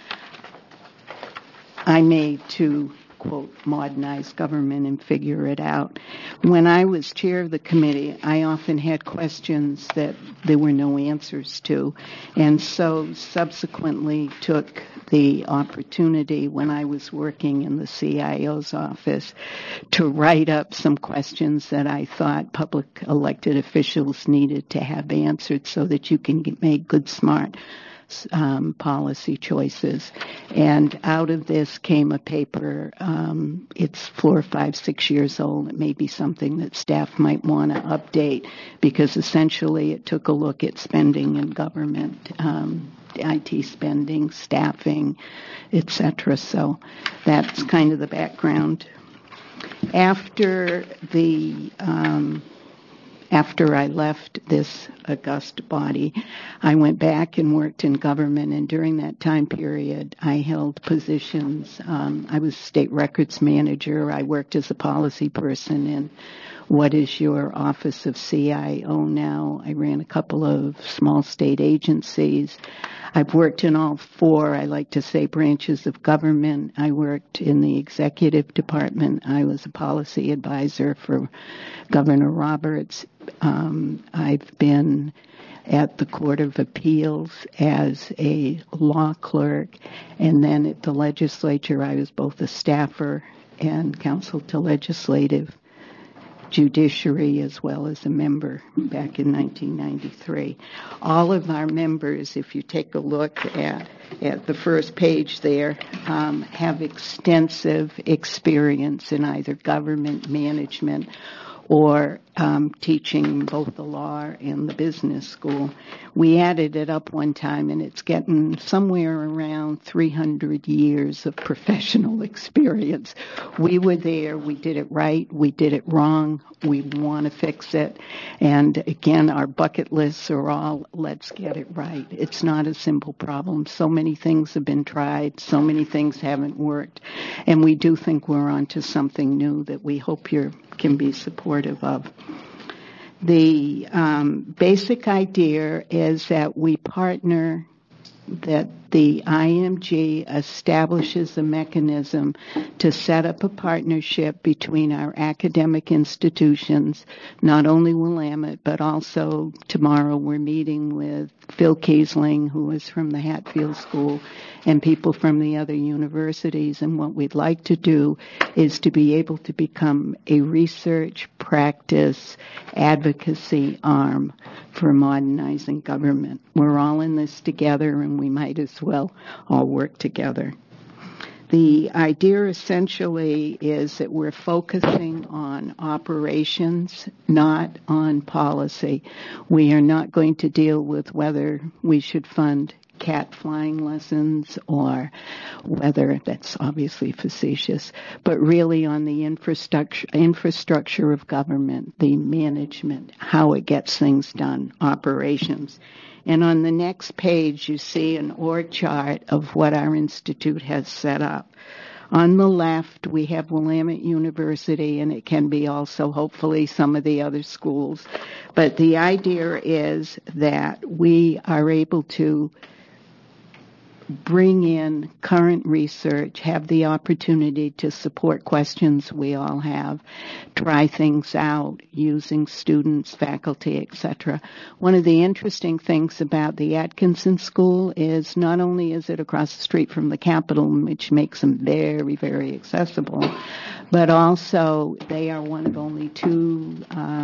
I made to, quote, modernize government and figure it out. When I was chair of the committee, I often had questions that there were no answers to, and so subsequently took the opportunity when I was working in the CIO's office to write up some questions that I thought public elected officials needed to have answered so that you can make good, smart policy choices. And out of this came a paper. It's 4, 5, 6 years old. It may be something that staff might want to update, because essentially it took a look at spending in government, IT spending, staffing, etc. So that's kind of the background. After I left this august body, I went back and worked in government, and during that time period, I held positions. I was state records manager. I worked as a policy person in what is your Office of CIO now. I ran a couple of small state agencies. I've worked in all 4, I like to say, branches of government. I worked in the executive department. I was a policy advisor for Governor Roberts. I've been at the Court of Appeals as a law clerk, and then at the legislature I was both a staffer and counsel to legislative judiciary, as well as a member back in 1993. All of our members, if you take a look at the first page there, have extensive experience in either government management or teaching both the law and the business school. We added it up one time, and it's getting somewhere around 300 years of professional experience. We were there. We did it right. We did it wrong. We want to fix it. And again, our bucket lists are all, let's get it right. It's not a simple problem. So many things have been tried. So many things haven't worked. And we do think we're onto something new that we hope you can be supportive of. The basic idea is that we partner, that the IMG establishes a mechanism to set up a partnership between our academic institutions, not only Willamette, but also tomorrow we're meeting with Phil Kiesling, who is from the Hatfield School, and people from the other universities. And what we'd like to do is to be able to become a research, practice, advocacy arm for modernizing government. We're all in this together, and we might as well all work together. The idea essentially is that we're focusing on operations, not on policy. We are not going to deal with whether we should fund cat flying lessons or whether, that's obviously facetious, but really on the infrastructure of government, the management, how it gets things done, operations. And on the next page, you see an org chart of what our institute has set up. On the left, we have Willamette University, and it can be also, hopefully, some of the other schools. But the idea is that we are able to bring in current research, have the opportunity to support questions we all have, try things out using students, faculty, etc. One of the interesting things about the Atkinson School is not only is it across the street from the Capitol, which makes them very, very accessible, but also they are one of only two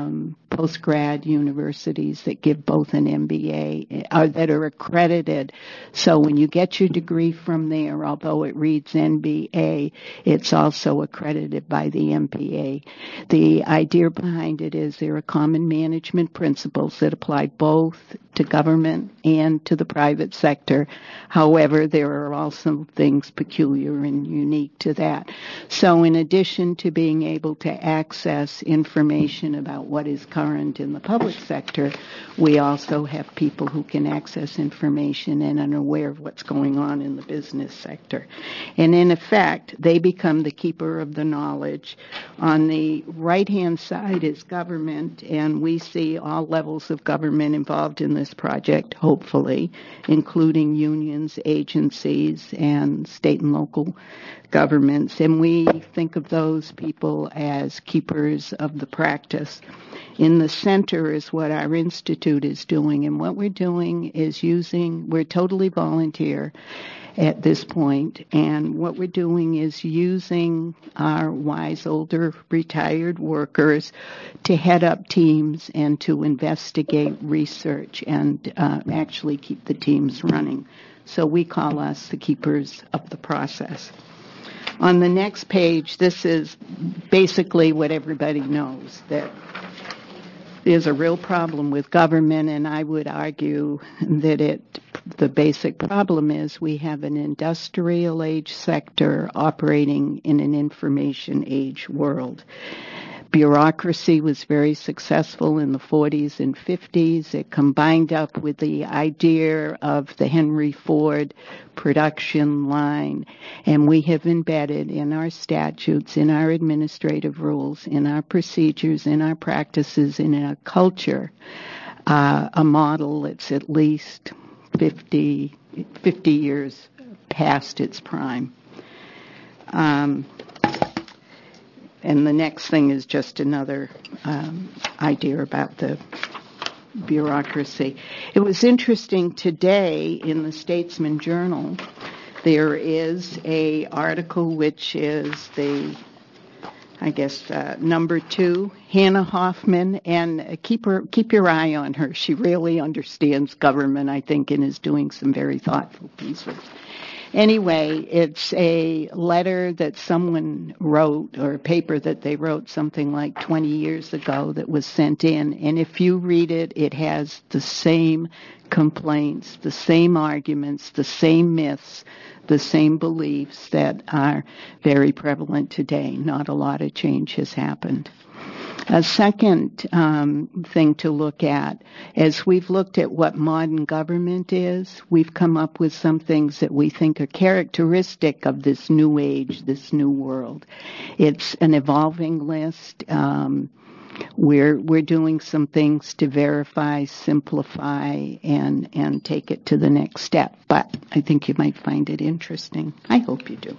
post-grad universities that give both an MBA, that are accredited. So when you get your degree from there, although it reads MBA, it's also accredited by the MPA. The idea behind it is there are common management principles that apply both to government and to the private sector. However, there are also things peculiar and unique to that. So in addition to being able to access information about what is current in the public sector, we also have people who can access information and are aware of what's going on in the business sector. And in effect, they become the keeper of the knowledge. On the right-hand side is government, and we see all levels of government involved in this project, hopefully, including unions, agencies, and state and local governments. And we think of those people as keepers of the practice. In the center is what our institute is doing, and what we're doing is we're totally volunteer at this point, and what we're doing is using our wise older retired workers to head up teams and to investigate research and actually keep the teams running. So we call us the keepers of the process. On the next page, this is basically what everybody knows, that there's a real problem with government, and I would argue that the basic problem is we have an industrial age sector operating in an information age world. Bureaucracy was very successful in the 40s and 50s. It combined up with the idea of the Henry Ford production line, and we have embedded in our statutes, in our administrative rules, in our procedures, in our practices, in our culture, a model that's at least 50 years past its prime. And the next thing is just another idea about the bureaucracy. It was interesting today in the Statesman Journal, there is a article which is number 2, Hannah Hoffman, and keep your eye on her. She really understands government, I think, and is doing some very thoughtful pieces. Anyway, it's a letter that someone wrote, or a paper that they wrote something like 20 years ago that was sent in. And if you read it, it has the same complaints, the same arguments, the same myths, the same beliefs that are very prevalent today. Not a lot of change has happened. A second thing to look at, as we've looked at what modern government is, we've come up with some things that we think are characteristic of this new age, this new world. It's an evolving list. We're doing some things to verify, simplify, and take it to the next step. But I think you might find it interesting. I hope you do.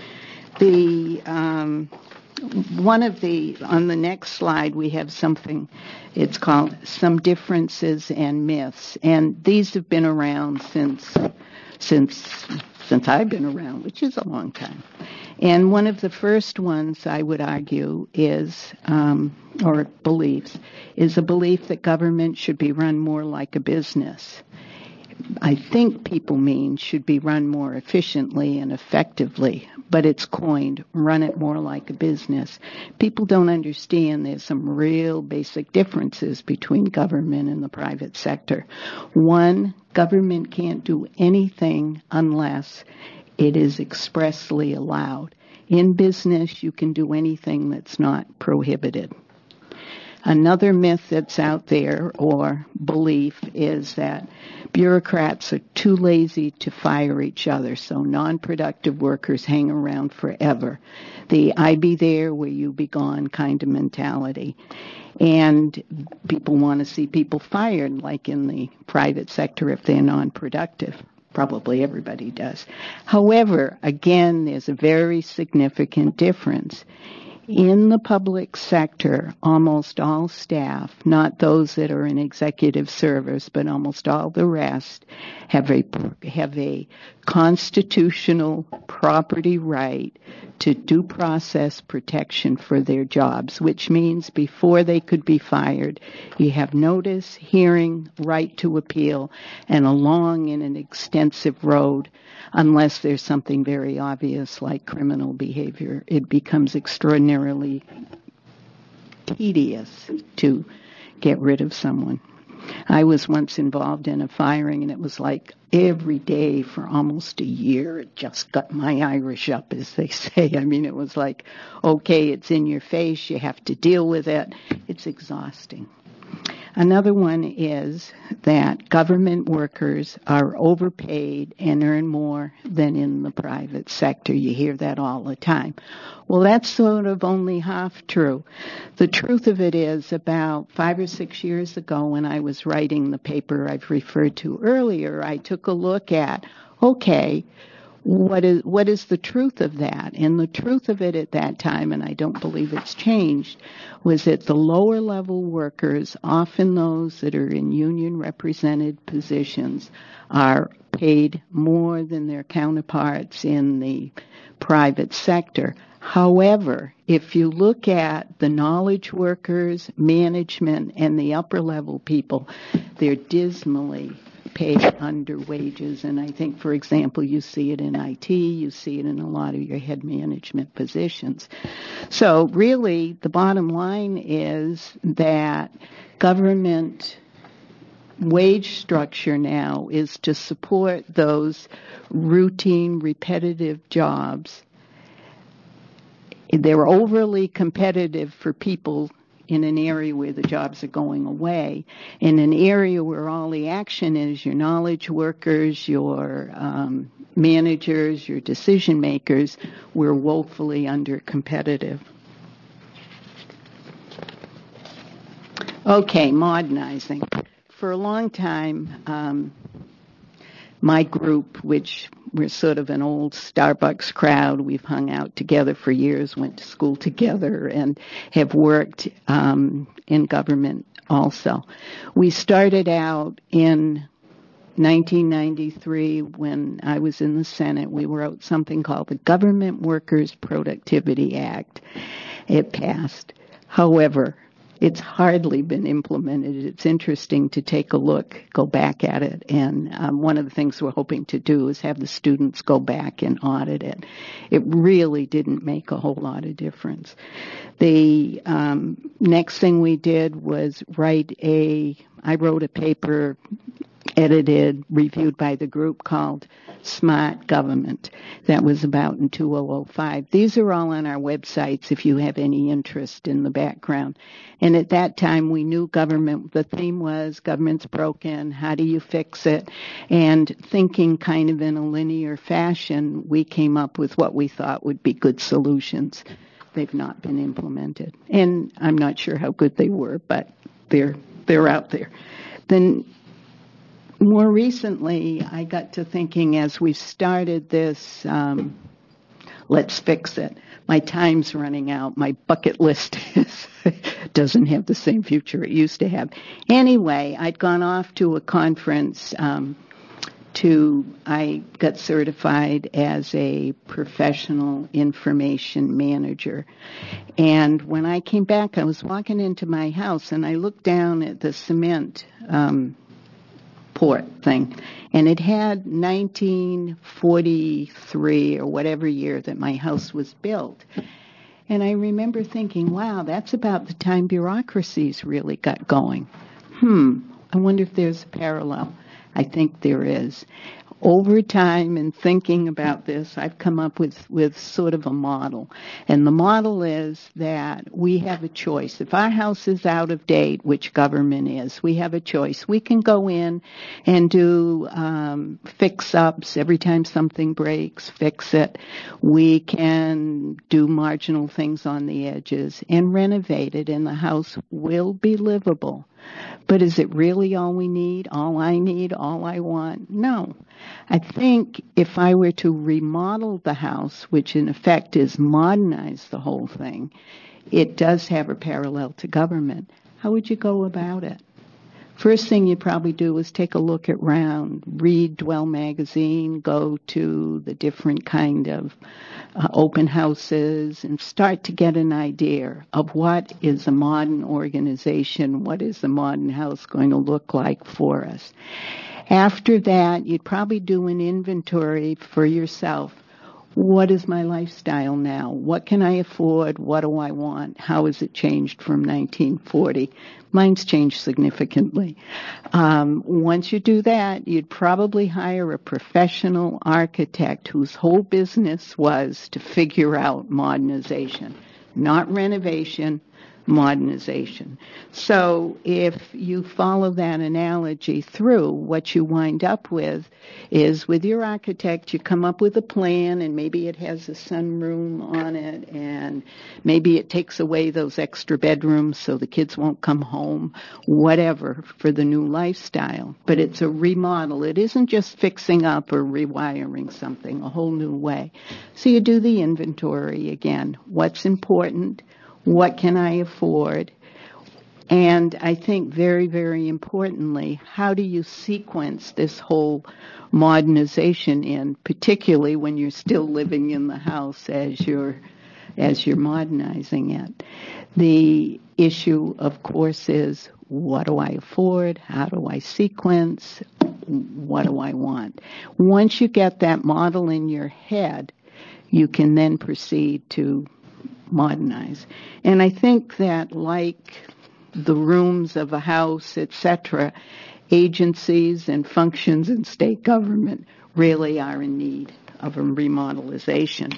On the next slide, we have something, it's called Some Differences and Myths. And these have been around since I've been around, which is a long time. And one of the first ones I would argue is, or beliefs, is a belief that government should be run more like a business. I think people mean should be run more efficiently and effectively, but it's coined, run it more like a business. People don't understand there's some real basic differences between government and the private sector. One, government can't do anything unless it is expressly allowed. In business, you can do anything that's not prohibited. Another myth that's out there, or belief, is that bureaucrats are too lazy to fire each other, so non-productive workers hang around forever. The I be there where you be gone kind of mentality. And people want to see people fired, like in the private sector, if they're non-productive. Probably everybody does. However, again, there's a very significant difference. In the public sector, almost all staff, not those that are in executive service, but almost all the rest, have a constitutional property right to due process protection for their jobs, which means before they could be fired, you have notice, hearing, right to appeal, and a long and an extensive road. Unless there's something very obvious like criminal behavior, it becomes extraordinarily tedious to get rid of someone. I was once involved in a firing, and it was like every day for almost a year. It just got my Irish up, as they say. I mean, it was like, okay, it's in your face. You have to deal with it. It's exhausting. Another one is that government workers are overpaid and earn more than in the private sector. You hear that all the time. Well, that's sort of only half true. The truth of it is about 5 or 6 years ago when I was writing the paper I've referred to earlier, I took a look at, okay, what is the truth of that? And the truth of it at that time, and I don't believe it's changed, was that the lower level workers, often those that are in union represented positions, are paid more than their counterparts in the private sector. However, if you look at the knowledge workers, management, and the upper level people, they're dismally paid under wages. And I think, for example, you see it in IT, you see it in a lot of your head management positions. So really, the bottom line is that government wage structure now is to support those routine, repetitive jobs. They're overly competitive for people in an area where the jobs are going away. In an area where all the action is your knowledge workers, your managers, your decision makers, we're woefully under-competitive. Okay, modernizing. For a long time, my group, which we're sort of an old Starbucks crowd, we've hung out together for years, went to school together, and have worked in government also. We started out in 1993 when I was in the Senate. We wrote something called the Government Workers Productivity Act. It passed. However, it's hardly been implemented. It's interesting to take a look, go back at it, and one of the things we're hoping to do is have the students go back and audit it. It really didn't make a whole lot of difference. The next thing we did was I wrote a paper, edited, reviewed by the group called Smart Government. That was about in 2005. These are all on our websites if you have any interest in the background. And at that time, we knew government, the theme was government's broken, how do you fix it? And thinking kind of in a linear fashion, we came up with what we thought would be good solutions. They've not been implemented. And I'm not sure how good they were, but they're out there. Then more recently, I got to thinking as we started this, let's fix it. My time's running out. My bucket list doesn't have the same future it used to have. Anyway, I'd gone off to a conference I got certified as a professional information manager. And when I came back, I was walking into my house and I looked down at the cement port thing, and it had 1943 or whatever year that my house was built. And I remember thinking, wow, that's about the time bureaucracies really got going. I wonder if there's a parallel. I think there is. Over time and thinking about this, I've come up with sort of a model. And the model is that we have a choice. If our house is out of date, which government is, we have a choice. We can go in and do fix-ups every time something breaks, fix it. We can do marginal things on the edges and renovate it, and the house will be livable. But is it really all we need, all I need, all I want? No. I think if I were to remodel the house, which in effect is modernize the whole thing, it does have a parallel to government. How would you go about it? First thing you'd probably do is take a look around, read Dwell magazine, go to the different kind of open houses, and start to get an idea of what is a modern organization, what is the modern house going to look like for us. After that, you'd probably do an inventory for yourself. What is my lifestyle now? What can I afford? What do I want? How has it changed from 1940? Mine's changed significantly. Once you do that, you'd probably hire a professional architect whose whole business was to figure out modernization, not renovation, modernization. So if you follow that analogy through, what you wind up with is with your architect, you come up with a plan, and maybe it has a sunroom on it, and maybe it takes away those extra bedrooms so the kids won't come home, whatever, for the new lifestyle. But it's a remodel. It isn't just fixing up or rewiring something a whole new way. So you do the inventory again. What's important? What can I afford? And I think very, very importantly, how do you sequence this whole modernization in, particularly when you're still living in the house as you're modernizing it? The issue, of course, is what do I afford? How do I sequence? What do I want? Once you get that model in your head, you can then proceed to modernize. And I think that, like the rooms of a house, etc., agencies and functions in state government really are in need of a remodelization.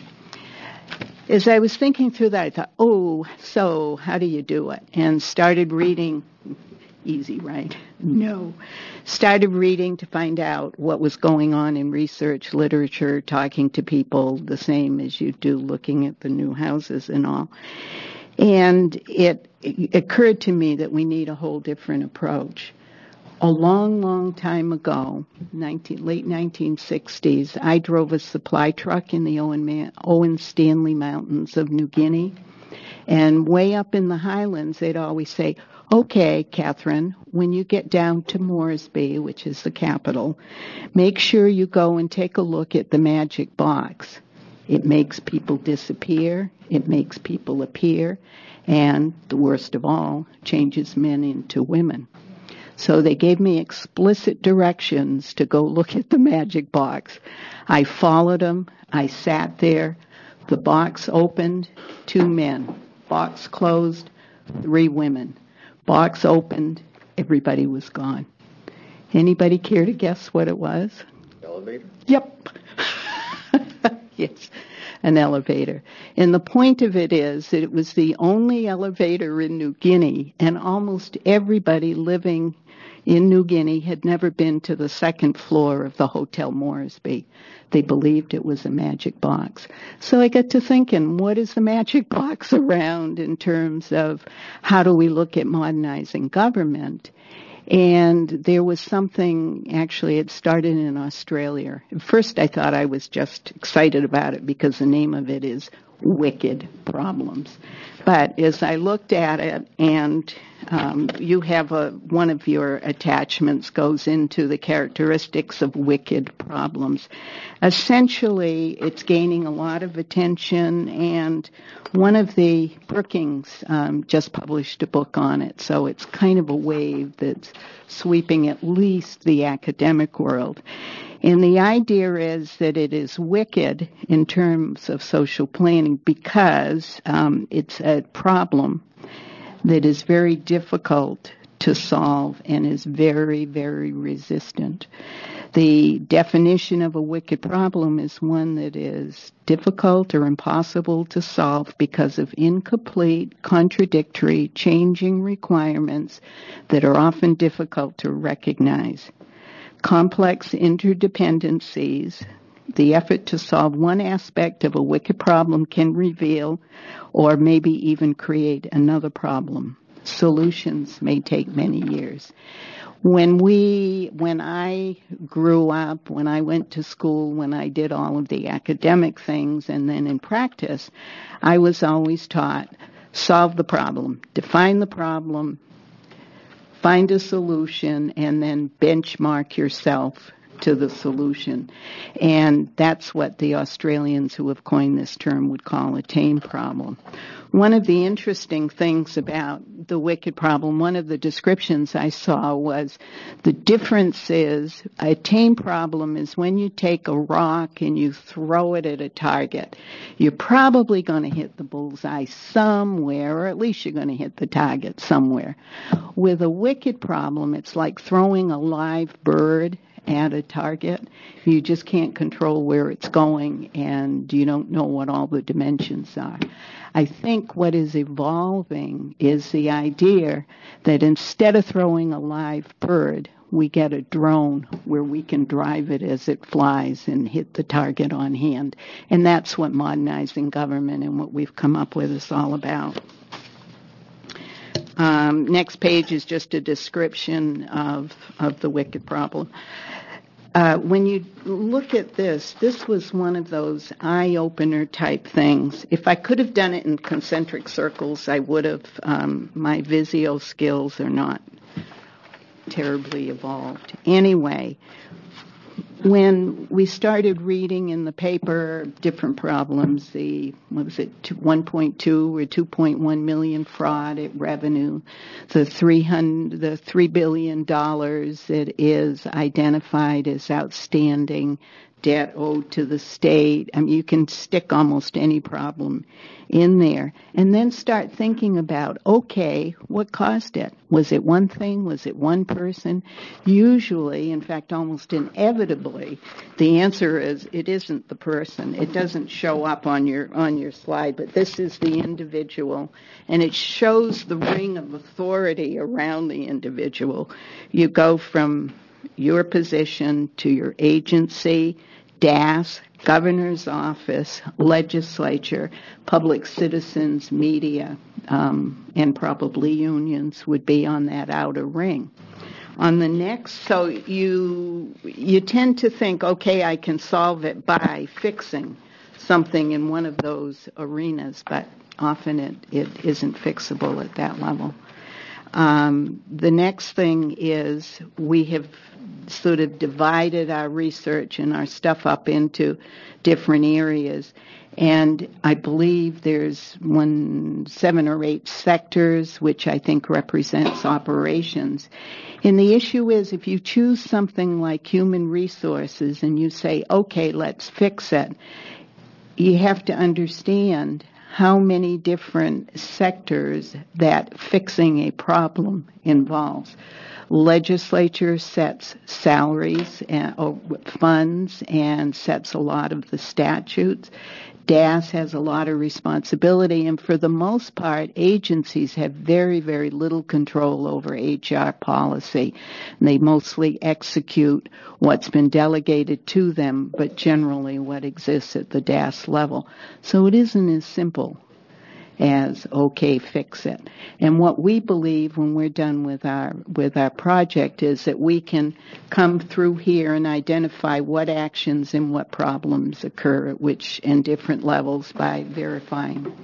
As I was thinking through that, I thought, so how do you do it? And started reading. Easy, right? No. Started reading to find out what was going on in research, literature, talking to people, the same as you do looking at the new houses and all. And it occurred to me that we need a whole different approach. A long, long time ago, late 1960s, I drove a supply truck in the Owen Stanley Mountains of New Guinea. And way up in the highlands, they'd always say, okay, Catherine, when you get down to Moresby, which is the capital, make sure you go and take a look at the magic box. It makes people disappear, it makes people appear, and the worst of all, changes men into women. So they gave me explicit directions to go look at the magic box. I followed them, I sat there, the box opened, 2 men. Box closed, 3 women. Box opened, everybody was gone. Anybody care to guess what it was? Elevator? Yep. Yes, an elevator. And the point of it is that it was the only elevator in New Guinea, and almost everybody living in New Guinea had never been to the 2nd floor of the Hotel Moresby. They believed it was a magic box. So I got to thinking, what is the magic box around in terms of how do we look at modernizing government? And there was something, actually, it started in Australia. At first I thought I was just excited about it because the name of it is Wicked Problems. But as I looked at it, and you have one of your attachments goes into the characteristics of wicked problems. Essentially, it's gaining a lot of attention, and one of the Brookings just published a book on it, so it's kind of a wave that's sweeping at least the academic world. And the idea is that it is wicked in terms of social planning because it's a problem that is very difficult to solve and is very, very resistant. The definition of a wicked problem is one that is difficult or impossible to solve because of incomplete, contradictory, changing requirements that are often difficult to recognize. Complex interdependencies. The effort to solve one aspect of a wicked problem can reveal or maybe even create another problem. solutions may take many years. When I grew up, when I went to school, when I did all of the academic things, and then in practice, I was always taught, solve the problem, define the problem, find a solution, and then benchmark yourself to the solution. And that's what the Australians who have coined this term would call a tame problem. One of the interesting things about the wicked problem, one of the descriptions I saw was the difference is a tame problem is when you take a rock and you throw it at a target. You're probably going to hit the bullseye somewhere, or at least you're going to hit the target somewhere. With a wicked problem, it's like throwing a live bird at a target. You just can't control where it's going, and you don't know what all the dimensions are. I think what is evolving is the idea that instead of throwing a live bird, we get a drone where we can drive it as it flies and hit the target on hand. And that's what modernizing government and what we've come up with is all about. Next page is just a description of the wicked problem. When you look at this was one of those eye-opener type things. If I could have done it in concentric circles, I would have. My Visio skills are not terribly evolved. Anyway, when we started reading in the paper different problems, the 1.2 or 2.1 million fraud at revenue, the $3 billion that is identified as outstanding debt owed to the state. I mean, you can stick almost any problem in there and then start thinking about, okay, what caused it? Was it one thing? Was it one person? Usually, in fact, almost inevitably, the answer is it isn't the person. It doesn't show up on your slide, but this is the individual, and it shows the ring of authority around the individual. You go from your position to your agency, DAS, governor's office, legislature, public citizens, media, and probably unions would be on that outer ring. On the next, so you tend to think, okay, I can solve it by fixing something in one of those arenas, but often it isn't fixable at that level. The next thing is we have sort of divided our research and our stuff up into different areas. And I believe there's 7 or 8 sectors, which I think represents operations. And the issue is if you choose something like human resources and you say, okay, let's fix it, you have to understand how many different sectors that fixing a problem involves. Legislature sets salaries or funds and sets a lot of the statutes. DAS has a lot of responsibility, and for the most part, agencies have very, very little control over HR policy. And they mostly execute what's been delegated to them, but generally what exists at the DAS level. So it isn't as simple as, okay, fix it. And what we believe when we're done with our project is that we can come through here and identify what actions and what problems occur at which and different levels by verifying.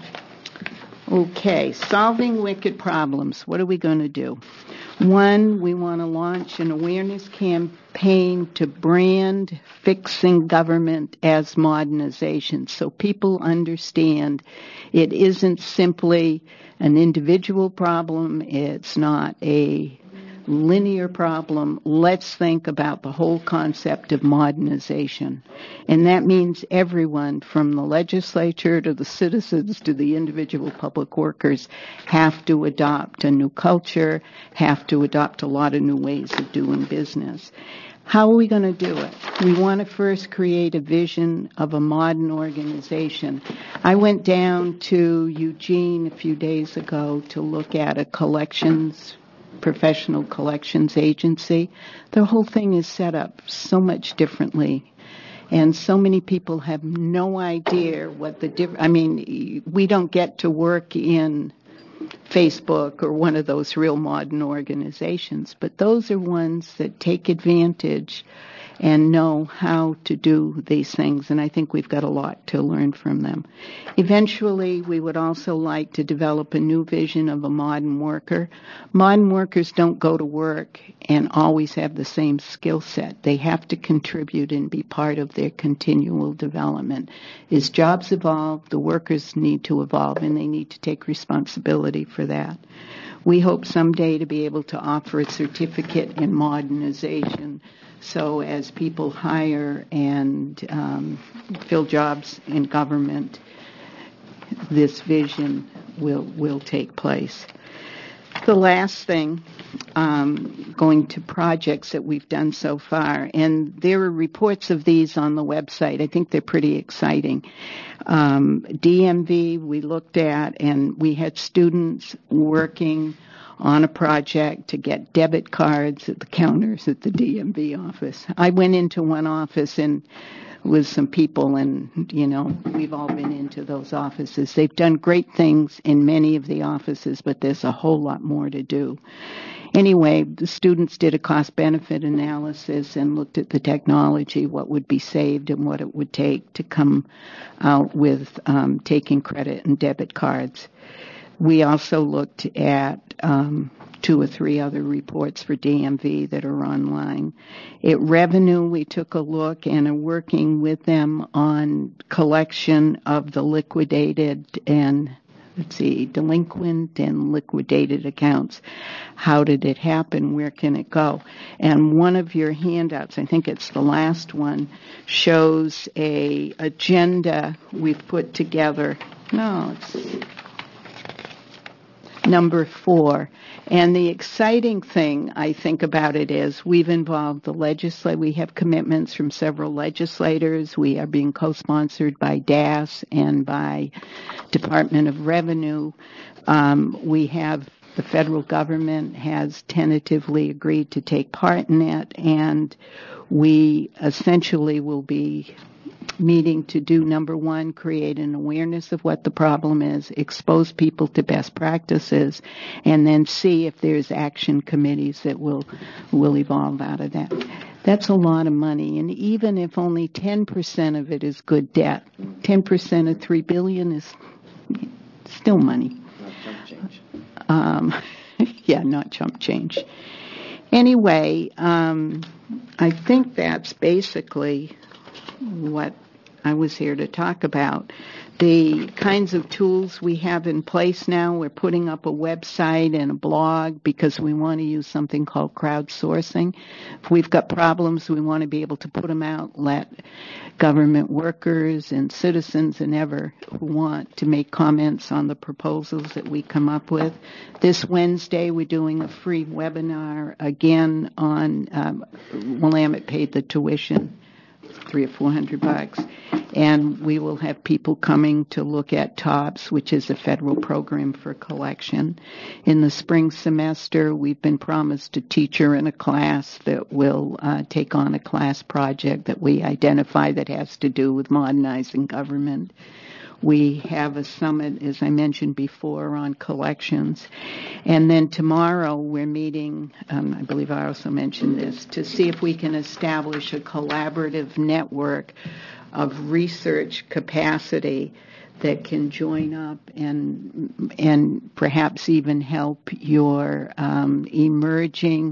Okay, solving wicked problems. What are we going to do? One, we want to launch an awareness campaign to brand fixing government as modernization so people understand it isn't simply an individual problem. It's not a linear problem. Let's think about the whole concept of modernization. And that means everyone from the legislature to the citizens to the individual public workers have to adopt a new culture, have to adopt a lot of new ways of doing business. How are we going to do it? We want to first create a vision of a modern organization. I went down to Eugene a few days ago to look at a professional collections agency. The whole thing is set up so much differently. And so many people have no idea what we don't get to work in Facebook or one of those real modern organizations, but those are ones that take advantage and know how to do these things, and I think we've got a lot to learn from them. Eventually, we would also like to develop a new vision of a modern worker. Modern workers don't go to work and always have the same skill set. They have to contribute and be part of their continual development. As jobs evolve, the workers need to evolve, and they need to take responsibility for that. We hope someday to be able to offer a certificate in modernization, so as people hire and fill jobs in government, this vision will take place. The last thing, going to projects that we've done so far, and there are reports of these on the website. I think they're pretty exciting. DMV we looked at, and we had students working on a project to get debit cards at the counters at the DMV office. I went into one office and with some people, and, we've all been into those offices. They've done great things in many of the offices, but there's a whole lot more to do. Anyway, the students did a cost-benefit analysis and looked at the technology, what would be saved and what it would take to come out with taking credit and debit cards. We also looked at 2 or 3 other reports for DMV that are online. At Revenue, we took a look and are working with them on collection of the liquidated and delinquent and liquidated accounts. How did it happen? Where can it go? And one of your handouts, I think it's the last one, shows a agenda we've put together. No, it's number 4. And the exciting thing, I think, about it is we've involved the legislature. We have commitments from several legislators. We are being co-sponsored by DAS and by Department of Revenue. We have the federal government has tentatively agreed to take part in it, and we essentially will be meeting to do, number 1, create an awareness of what the problem is, expose people to best practices, and then see if there's action committees that will evolve out of that. That's a lot of money, and even if only 10% of it is good debt, 10% of $3 billion is still money. Not chump change. Yeah, not chump change. Anyway, I think that's basically what I was here to talk about. The kinds of tools we have in place now, we're putting up a website and a blog because we want to use something called crowdsourcing. If we've got problems, we want to be able to put them out, let government workers and citizens and ever who want to make comments on the proposals that we come up with. This Wednesday, we're doing a free webinar again on Willamette paid the tuition, $300 or $400, and we will have people coming to look at TOPS, which is a federal program for collection. In the spring semester, we've been promised a teacher in a class that will take on a class project that we identify that has to do with modernizing government. We have a summit, as I mentioned before, on collections. And then tomorrow we're meeting, I believe I also mentioned this, to see if we can establish a collaborative network of research capacity that can join up and perhaps even help your emerging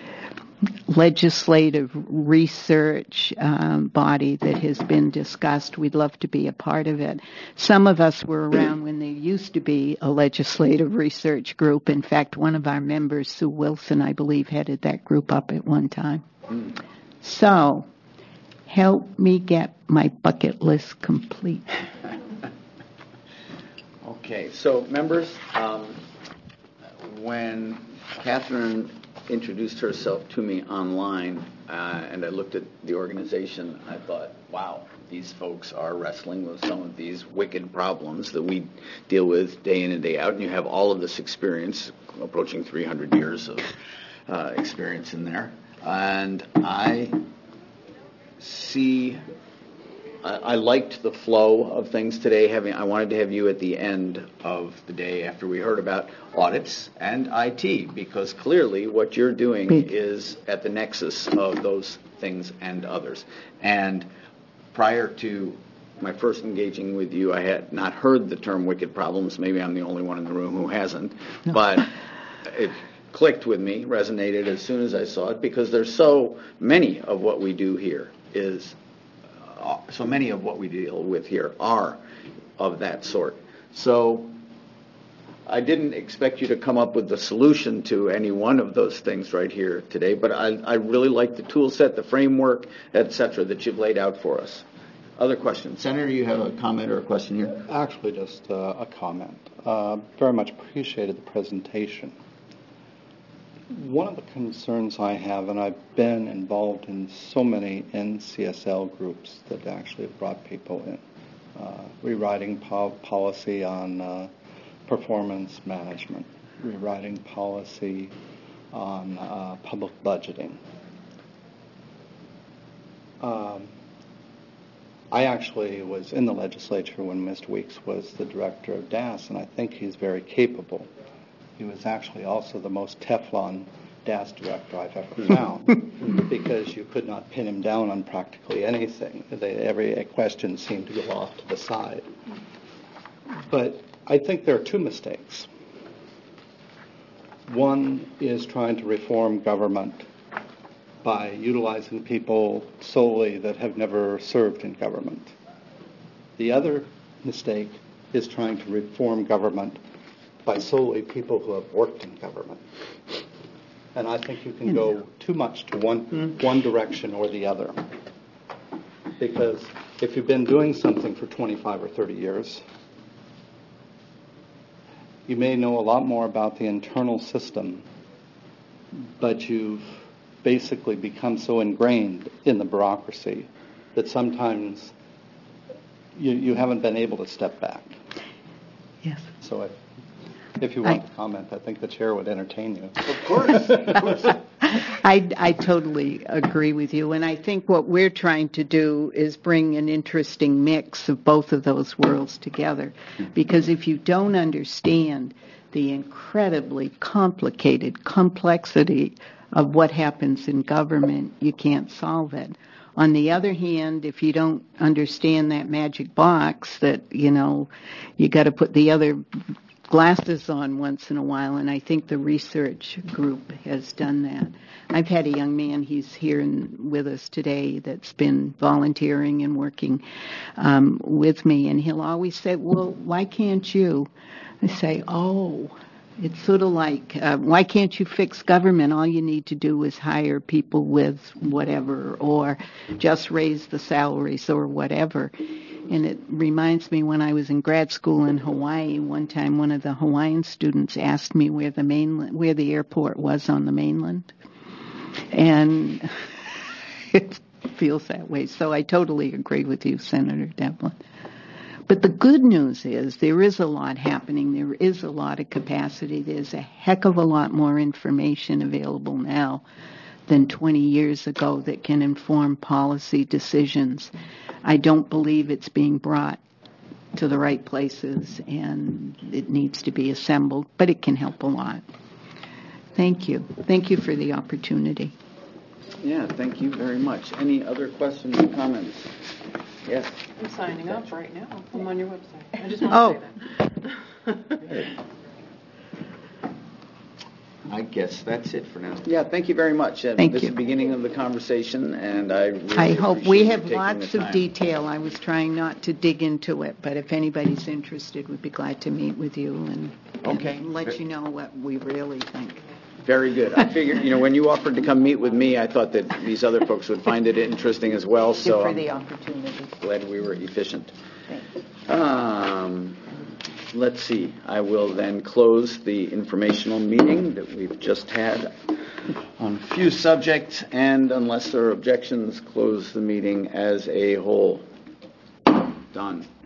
legislative research body that has been discussed. We'd love to be a part of it. Some of us were around when there used to be a legislative research group. In fact, one of our members, Sue Wilson, I believe, headed that group up at one time. So, help me get my bucket list complete. Okay, so members, when Catherine introduced herself to me online, and I looked at the organization, I thought, wow, these folks are wrestling with some of these wicked problems that we deal with day in and day out, and you have all of this experience, approaching 300 years of experience in there, and I see I liked the flow of things today. I wanted to have you at the end of the day after we heard about audits and IT, because clearly what you're doing is at the nexus of those things and others. And prior to my first engaging with you, I had not heard the term wicked problems. Maybe I'm the only one in the room who hasn't. No. But it clicked with me, resonated as soon as I saw it, because there's so many of what we do here so many of what we deal with here are of that sort. So I didn't expect you to come up with the solution to any one of those things right here today, but I really like the tool set, the framework, et cetera, that you've laid out for us. Other questions? Senator, you have a comment or a question here? Actually, just a comment. Very much appreciated the presentation. One of the concerns I have, and I've been involved in so many NCSL groups that actually have brought people in, rewriting policy on performance management, rewriting policy on public budgeting. I actually was in the legislature when Mr. Weeks was the director of DAS, and I think he's very capable. He was actually also the most Teflon DAS director I've ever found, because you could not pin him down on practically anything. Every question seemed to go off to the side. But I think there are two mistakes. One is trying to reform government by utilizing people solely that have never served in government. The other mistake is trying to reform government by solely people who have worked in government. And I think you can go too much to one direction or the other. Because if you've been doing something for 25 or 30 years, you may know a lot more about the internal system, but you've basically become so ingrained in the bureaucracy that sometimes you haven't been able to step back. Yes. So if you want to comment, I think the chair would entertain you. Of course. I totally agree with you, and I think what we're trying to do is bring an interesting mix of both of those worlds together, because if you don't understand the incredibly complicated complexity of what happens in government, you can't solve it. On the other hand, if you don't understand that magic box that, you got to put the other glasses on once in a while, and I think the research group has done that. I've had a young man, he's here with us today, that's been volunteering and working with me, and he'll always say, well, why can't you? I say, it's sort of like, why can't you fix government? All you need to do is hire people with whatever, or just raise the salaries or whatever. And it reminds me, when I was in grad school in Hawaii, one time one of the Hawaiian students asked me where the airport was on the mainland. And it feels that way. So I totally agree with you, Senator Devlin. But the good news is there is a lot happening. There is a lot of capacity. There's a heck of a lot more information available now than 20 years ago that can inform policy decisions. I don't believe it's being brought to the right places, and it needs to be assembled, but it can help a lot. Thank you. Thank you for the opportunity. Yeah, thank you very much. Any other questions or comments? Yes. I'm signing up right now. I'm on your website. I just want to say that. I guess that's it for now. Yeah, thank you very much. Thank this you. is the beginning of the conversation, and I really I hope we have appreciate you taking lots the of time. detail. I was trying not to dig into it, but if anybody's interested, we'd be glad to meet with you and let you know what we really think. Very good. I figured, when you offered to come meet with me, I thought that these other folks would find it interesting as well. Thank you So for the opportunity. glad we were efficient. Thanks. Let's see. I will then close the informational meeting that we've just had on a few subjects, and unless there are objections, close the meeting as a whole. Done.